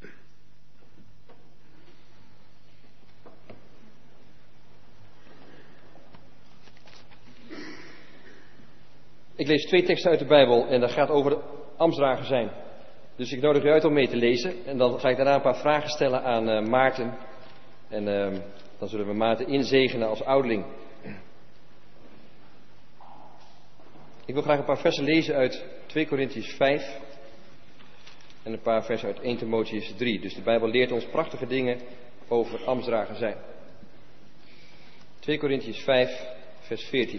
Speaker 2: Ik lees twee teksten uit de Bijbel en dat gaat over de ambtsdrager zijn. Dus ik nodig u uit om mee te lezen en dan ga ik daarna een paar vragen stellen aan uh, Maarten. En uh, dan zullen we Maarten inzegenen als ouderling. Ik wil graag een paar versen lezen uit twee Korintiërs vijf en een paar versen uit eerste Timotheüs drie. Dus de Bijbel leert ons prachtige dingen over ambtsdrager zijn. twee Korintiërs vijf, vers veertien.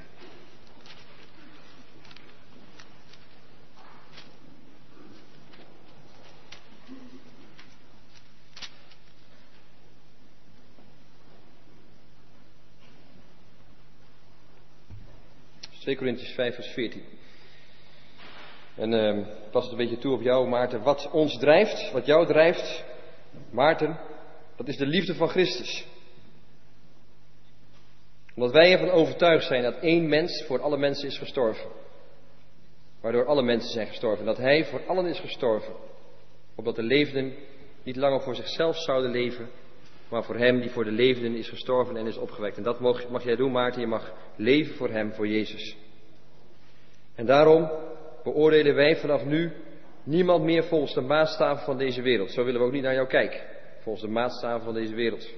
Speaker 2: twee Korintiërs vijf, vers veertien. En uh, pas het een beetje toe op jou, Maarten. Wat ons drijft, wat jou drijft, Maarten, dat is de liefde van Christus. Omdat wij ervan overtuigd zijn dat één mens voor alle mensen is gestorven. Waardoor alle mensen zijn gestorven. Dat hij voor allen is gestorven. Opdat de levenden niet langer voor zichzelf zouden leven, maar voor hem die voor de levenden is gestorven en is opgewekt. En dat mag, mag jij doen, Maarten. Je mag leven voor hem, voor Jezus. En daarom beoordelen wij vanaf nu niemand meer volgens de maatstaven van deze wereld. Zo willen we ook niet naar jou kijken. Volgens de maatstaven van deze wereld.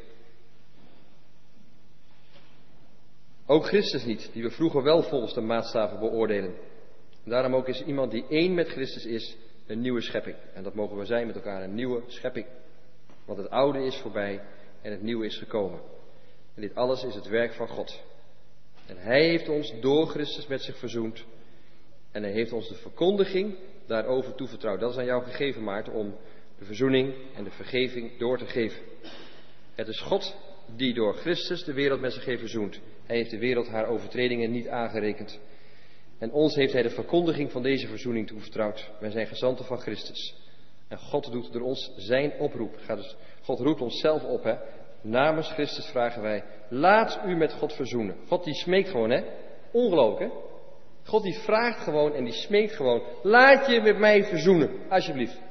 Speaker 2: Ook Christus niet, die we vroeger wel volgens de maatstaven beoordelen. En daarom ook is iemand die één met Christus is, een nieuwe schepping. En dat mogen we zijn met elkaar, een nieuwe schepping. Want het oude is voorbij en het nieuwe is gekomen. En dit alles is het werk van God. En hij heeft ons door Christus met zich verzoend. En hij heeft ons de verkondiging daarover toevertrouwt. Dat is aan jou gegeven, Maarten, om de verzoening en de vergeving door te geven. Het is God die door Christus de wereld met zich heeft verzoend. Hij heeft de wereld haar overtredingen niet aangerekend. En ons heeft hij de verkondiging van deze verzoening toevertrouwd. Wij zijn gezanten van Christus. En God doet door ons zijn oproep. God roept ons zelf op, hè. Namens Christus vragen wij, laat u met God verzoenen. God die smeekt gewoon, hè. Ongelooflijk, hè. God die vraagt gewoon en die smeekt gewoon, laat je met mij verzoenen, alsjeblieft.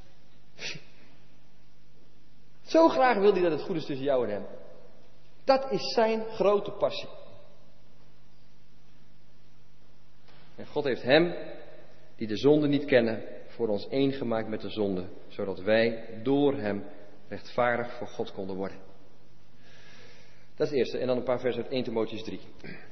Speaker 2: Zo graag wil hij dat het goed is tussen jou en hem. Dat is zijn grote passie. En God heeft hem, die de zonde niet kennen, voor ons één gemaakt met de zonde, zodat wij door hem rechtvaardig voor God konden worden. Dat is het eerste. En dan een paar versen uit Eerste Timotheüs drie.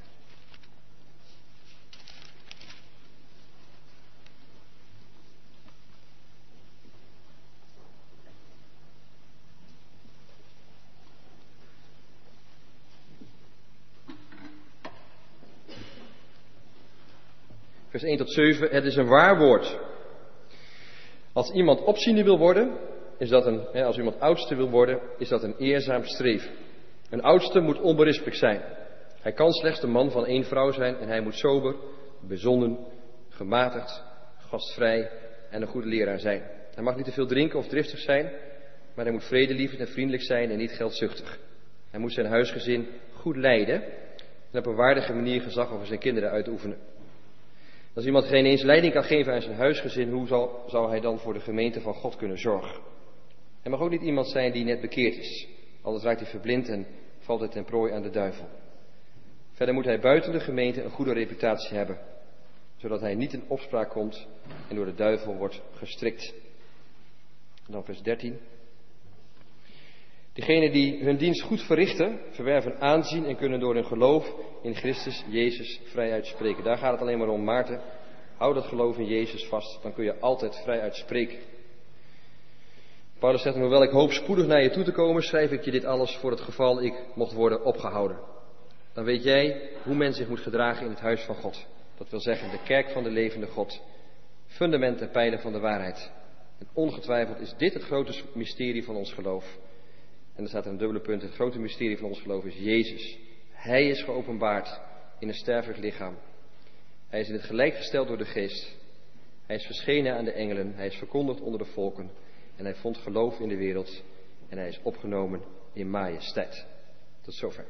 Speaker 2: Vers één tot zeven, het is een waar woord. Als iemand opziende wil worden, is dat een, als iemand oudste wil worden, is dat een eerzaam streven. Een oudste moet onberispelijk zijn. Hij kan slechts de man van één vrouw zijn en hij moet sober, bezonnen, gematigd, gastvrij en een goede leraar zijn. Hij mag niet te veel drinken of driftig zijn, maar hij moet vredelievend en vriendelijk zijn en niet geldzuchtig. Hij moet zijn huisgezin goed leiden en op een waardige manier gezag over zijn kinderen uitoefenen. Als iemand geen eens leiding kan geven aan zijn huisgezin, hoe zal, zou hij dan voor de gemeente van God kunnen zorgen? Hij mag ook niet iemand zijn die net bekeerd is. Anders raakt hij verblind en valt hij ten prooi aan de duivel. Verder moet hij buiten de gemeente een goede reputatie hebben, zodat hij niet in opspraak komt en door de duivel wordt gestrikt. En dan vers dertien. Degenen die hun dienst goed verrichten, verwerven aanzien en kunnen door hun geloof in Christus Jezus vrijuit spreken. Daar gaat het alleen maar om, Maarten. Hou dat geloof in Jezus vast, dan kun je altijd vrijuit spreken. Paulus zegt, hoewel ik hoop spoedig naar je toe te komen, schrijf ik je dit alles voor het geval ik mocht worden opgehouden. Dan weet jij hoe men zich moet gedragen in het huis van God. Dat wil zeggen, de kerk van de levende God. Fundament en pijler van de waarheid. En ongetwijfeld is dit het grote mysterie van ons geloof. En er staat een dubbele punt, het grote mysterie van ons geloof is Jezus. Hij is geopenbaard in een sterfelijk lichaam. Hij is in het gelijk gesteld door de geest. Hij is verschenen aan de engelen. Hij is verkondigd onder de volken. En hij vond geloof in de wereld. En hij is opgenomen in majesteit. Tot zover.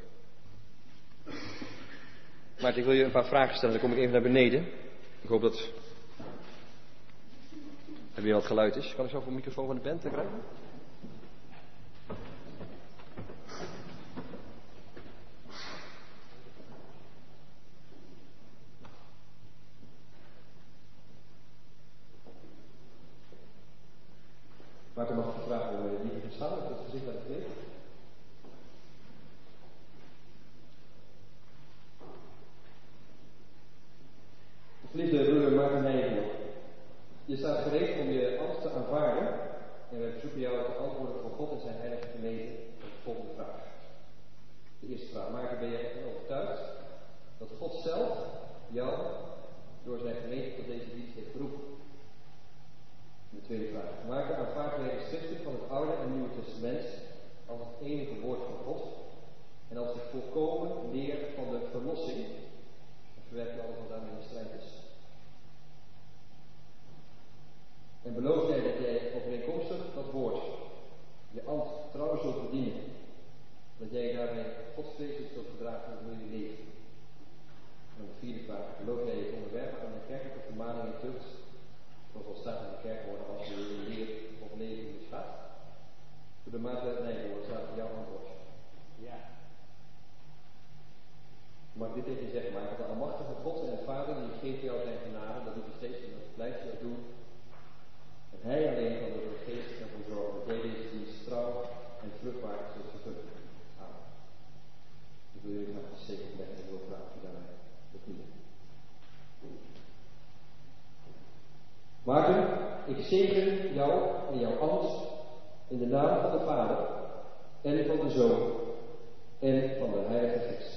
Speaker 2: Maar ik wil je een paar vragen stellen. Dan kom ik even naar beneden. Ik hoop dat er weer wat geluid is. Kan ik zo voor een microfoon van de band krijgen? Maarten mag ik vragen om je niet te staan, of het gezicht uit het kleed. Geliefde broeder Maarten Nijboer, je staat gereed om je ambt te aanvaarden en wij verzoeken jou te antwoorden voor God en zijn heilige gemeente op de volgende vraag. De eerste vraag, Maarten, ben je ervan overtuigd dat God zelf jou door zijn gemeente tot deze dienst heeft geroepen? De tweede vraag. Maarten, aanvaard jij de schriften van het Oude en Nieuwe Testament als het enige woord van God en als de volkomen leer van de verlossing? En verwerp je alles wat daarmee in strijd is? En beloof jij dat jij overeenkomstig dat woord je ambt trouw zult bedienen, dat jij daarbij godsvreezend zult gedragen in je leven? En de vierde vraag. Beloof jij je te onderwerpen aan de kerkelijke vermaning en tucht, zoals al staat in de kerkwoorden, als je je leer of leven misgaat? Voor de Maarten Nijboer staat in jouw antwoord. Ja. Mag ik dit even zeggen, maar de almachtige God en de Vader, die geeft jou zijn genade, dat doet hij steeds en dat blijft hij ook doen. En hij alleen kan door de geest ervoor zorgen dat jij deze dienst trouw en vruchtbaar zult vervullen. Amen. Ik wil jullie graag gezegend leggen en wil graag voor daarmee opnieuw. Maarten, ik zegen jou en jouw ambt in de naam van de Vader en van de Zoon en van de Heilige Geest.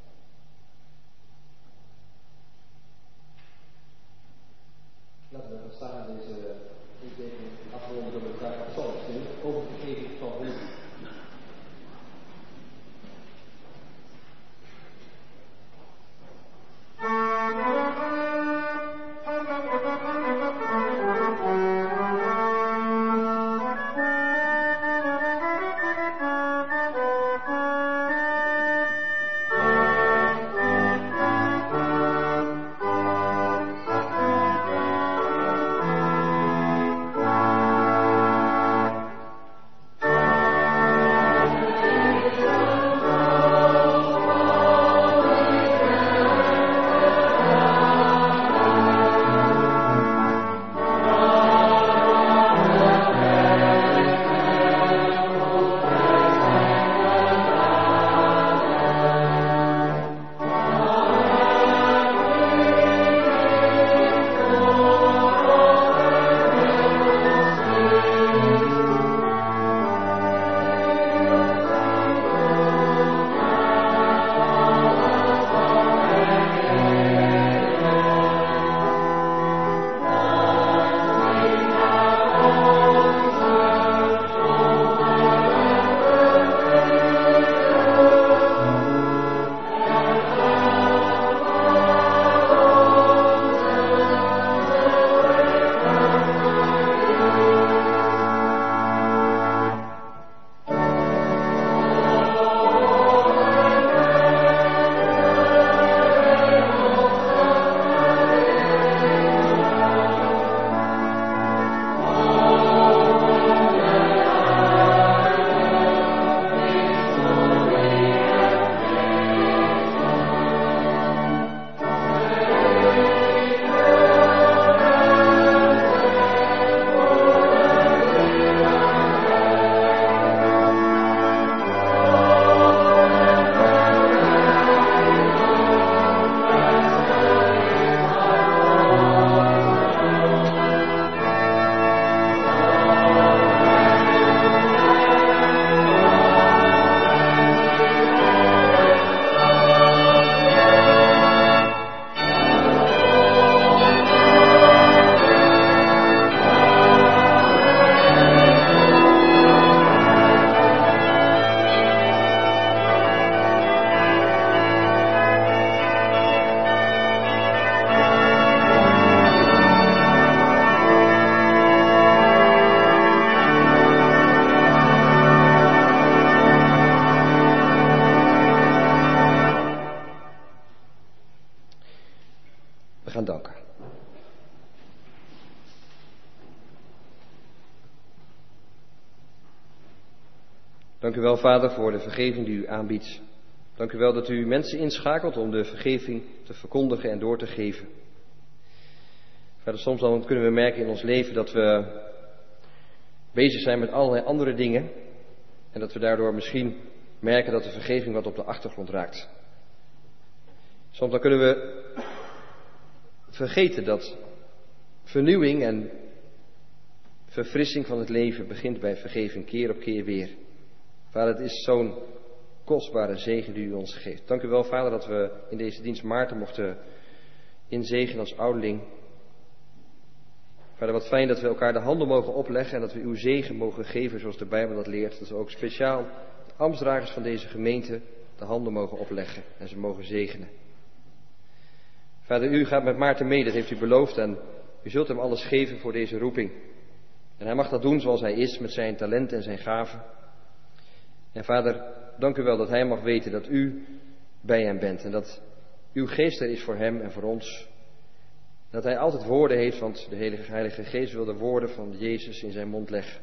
Speaker 2: Laten we staan in deze indeling afronden door elkaar van Psalm twintig over de vergeving van honden. Dank u wel, Vader, voor de vergeving die u aanbiedt. Dank u wel dat u mensen inschakelt om de vergeving te verkondigen en door te geven. Vader, soms dan kunnen we merken in ons leven dat we bezig zijn met allerlei andere dingen. En dat we daardoor misschien merken dat de vergeving wat op de achtergrond raakt. Soms dan kunnen we vergeten dat vernieuwing en verfrissing van het leven begint bij vergeving keer op keer weer. Vader, het is zo'n kostbare zegen die u ons geeft. Dank u wel, Vader, dat we in deze dienst Maarten mochten inzegenen als ouderling. Vader, wat fijn dat we elkaar de handen mogen opleggen en dat we uw zegen mogen geven zoals de Bijbel dat leert. Dat we ook speciaal de ambtsdragers van deze gemeente de handen mogen opleggen en ze mogen zegenen. Vader, u gaat met Maarten mee, dat heeft u beloofd en u zult hem alles geven voor deze roeping. En hij mag dat doen zoals hij is, met zijn talent en zijn gaven. En Vader, dank u wel dat hij mag weten dat u bij hem bent en dat uw geest er is voor hem en voor ons. Dat hij altijd woorden heeft, want de Heilige Geest wil de woorden van Jezus in zijn mond leggen.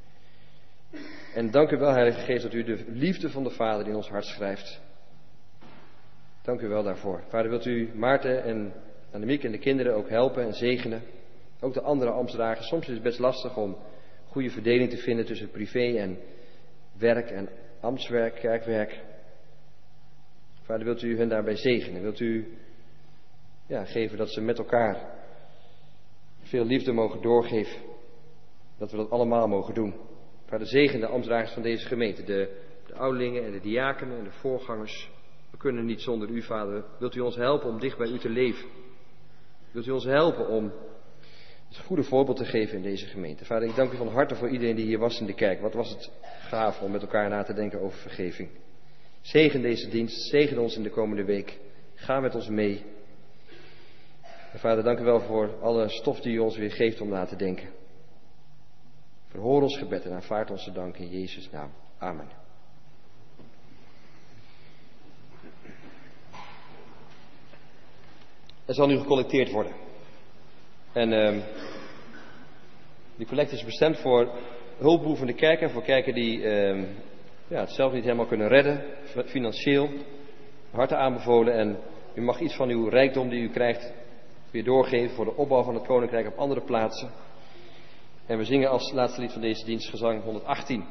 Speaker 2: En dank u wel, Heilige Geest, dat u de liefde van de Vader in ons hart schrijft. Dank u wel daarvoor. Vader, wilt u Maarten en Annemiek en de kinderen ook helpen en zegenen. Ook de andere ambtsdragers. Soms is het best lastig om goede verdeling te vinden tussen privé en werk en ambtswerk, kerkwerk. Vader, wilt u hen daarbij zegenen? Wilt u ja, geven dat ze met elkaar veel liefde mogen doorgeven? Dat we dat allemaal mogen doen. Vader, zegen de ambtsdragers van deze gemeente. De, de ouderlingen en de diakenen en de voorgangers. We kunnen niet zonder u, Vader. Wilt u ons helpen om dicht bij u te leven? Wilt u ons helpen om het goede voorbeeld te geven in deze gemeente. Vader, ik dank u van harte voor iedereen die hier was in de kerk. Wat was het gaaf om met elkaar na te denken over vergeving. Zegen deze dienst, zegen ons in de komende week. Ga met ons mee. En Vader, dank u wel voor alle stof die u ons weer geeft om na te denken. Verhoor ons gebed en aanvaard onze dank in Jezus' naam. Amen. Er zal nu gecollecteerd worden. En uh, die collecte is bestemd voor hulpbehoevende kerken, voor kerken die uh, ja, het zelf niet helemaal kunnen redden, financieel, harte aanbevolen. En u mag iets van uw rijkdom die u krijgt weer doorgeven voor de opbouw van het koninkrijk op andere plaatsen. En we zingen als laatste lied van deze dienst gezang honderdachttien.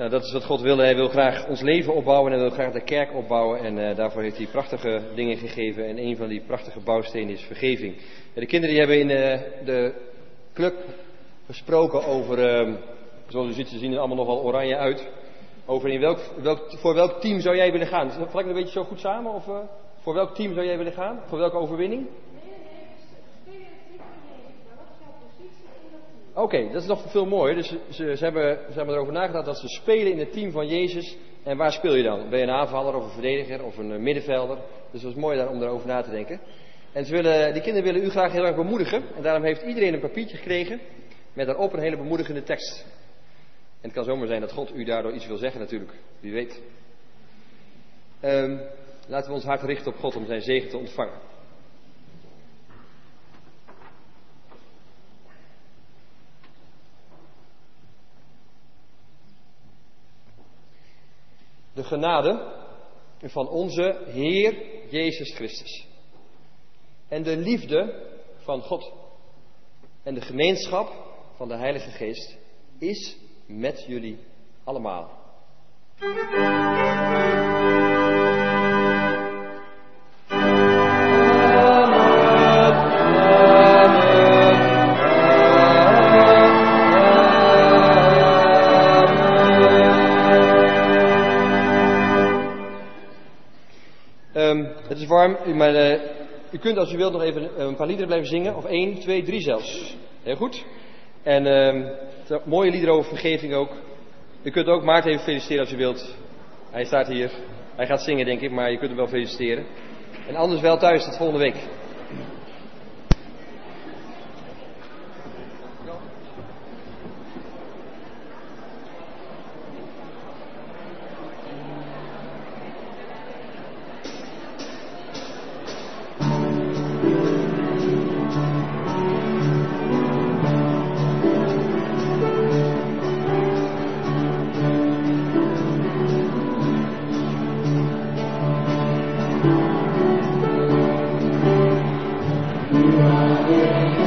Speaker 2: Nou, dat is wat God wil. Hij wil graag ons leven opbouwen en hij wil graag de kerk opbouwen. En uh, daarvoor heeft hij prachtige dingen gegeven. En een van die prachtige bouwstenen is vergeving. En de kinderen die hebben in uh, de club gesproken over, uh, zoals u ziet, ze zien er allemaal nogal oranje uit. Over in welk, welk, voor welk team zou jij willen gaan? Val ik een beetje zo goed samen? Of uh, voor welk team zou jij willen gaan? Voor welke overwinning? Oké, okay, dat is nog veel mooier. Dus ze, ze, ze, hebben, ze hebben erover nagedacht dat ze spelen in het team van Jezus. En waar speel je dan? Ben je een aanvaller of een verdediger of een middenvelder? Dus dat is mooi daar om daarover na te denken. En ze willen, die kinderen willen u graag heel erg bemoedigen. En daarom heeft iedereen een papiertje gekregen met daarop een hele bemoedigende tekst. En het kan zomaar zijn dat God u daardoor iets wil zeggen natuurlijk. Wie weet. Um, laten we ons hart richten op God om zijn zegen te ontvangen. De genade van onze Heer Jezus Christus. En de liefde van God. En de gemeenschap van de Heilige Geest is met jullie allemaal. Um, het is warm, maar uh, u kunt als u wilt nog even een paar liederen blijven zingen. Of één, twee, drie zelfs. Heel goed. En um, mooie liederen over vergeving ook. U kunt ook Maarten even feliciteren als u wilt. Hij staat hier. Hij gaat zingen denk ik, maar je kunt hem wel feliciteren. En anders wel thuis, tot volgende week.
Speaker 3: You are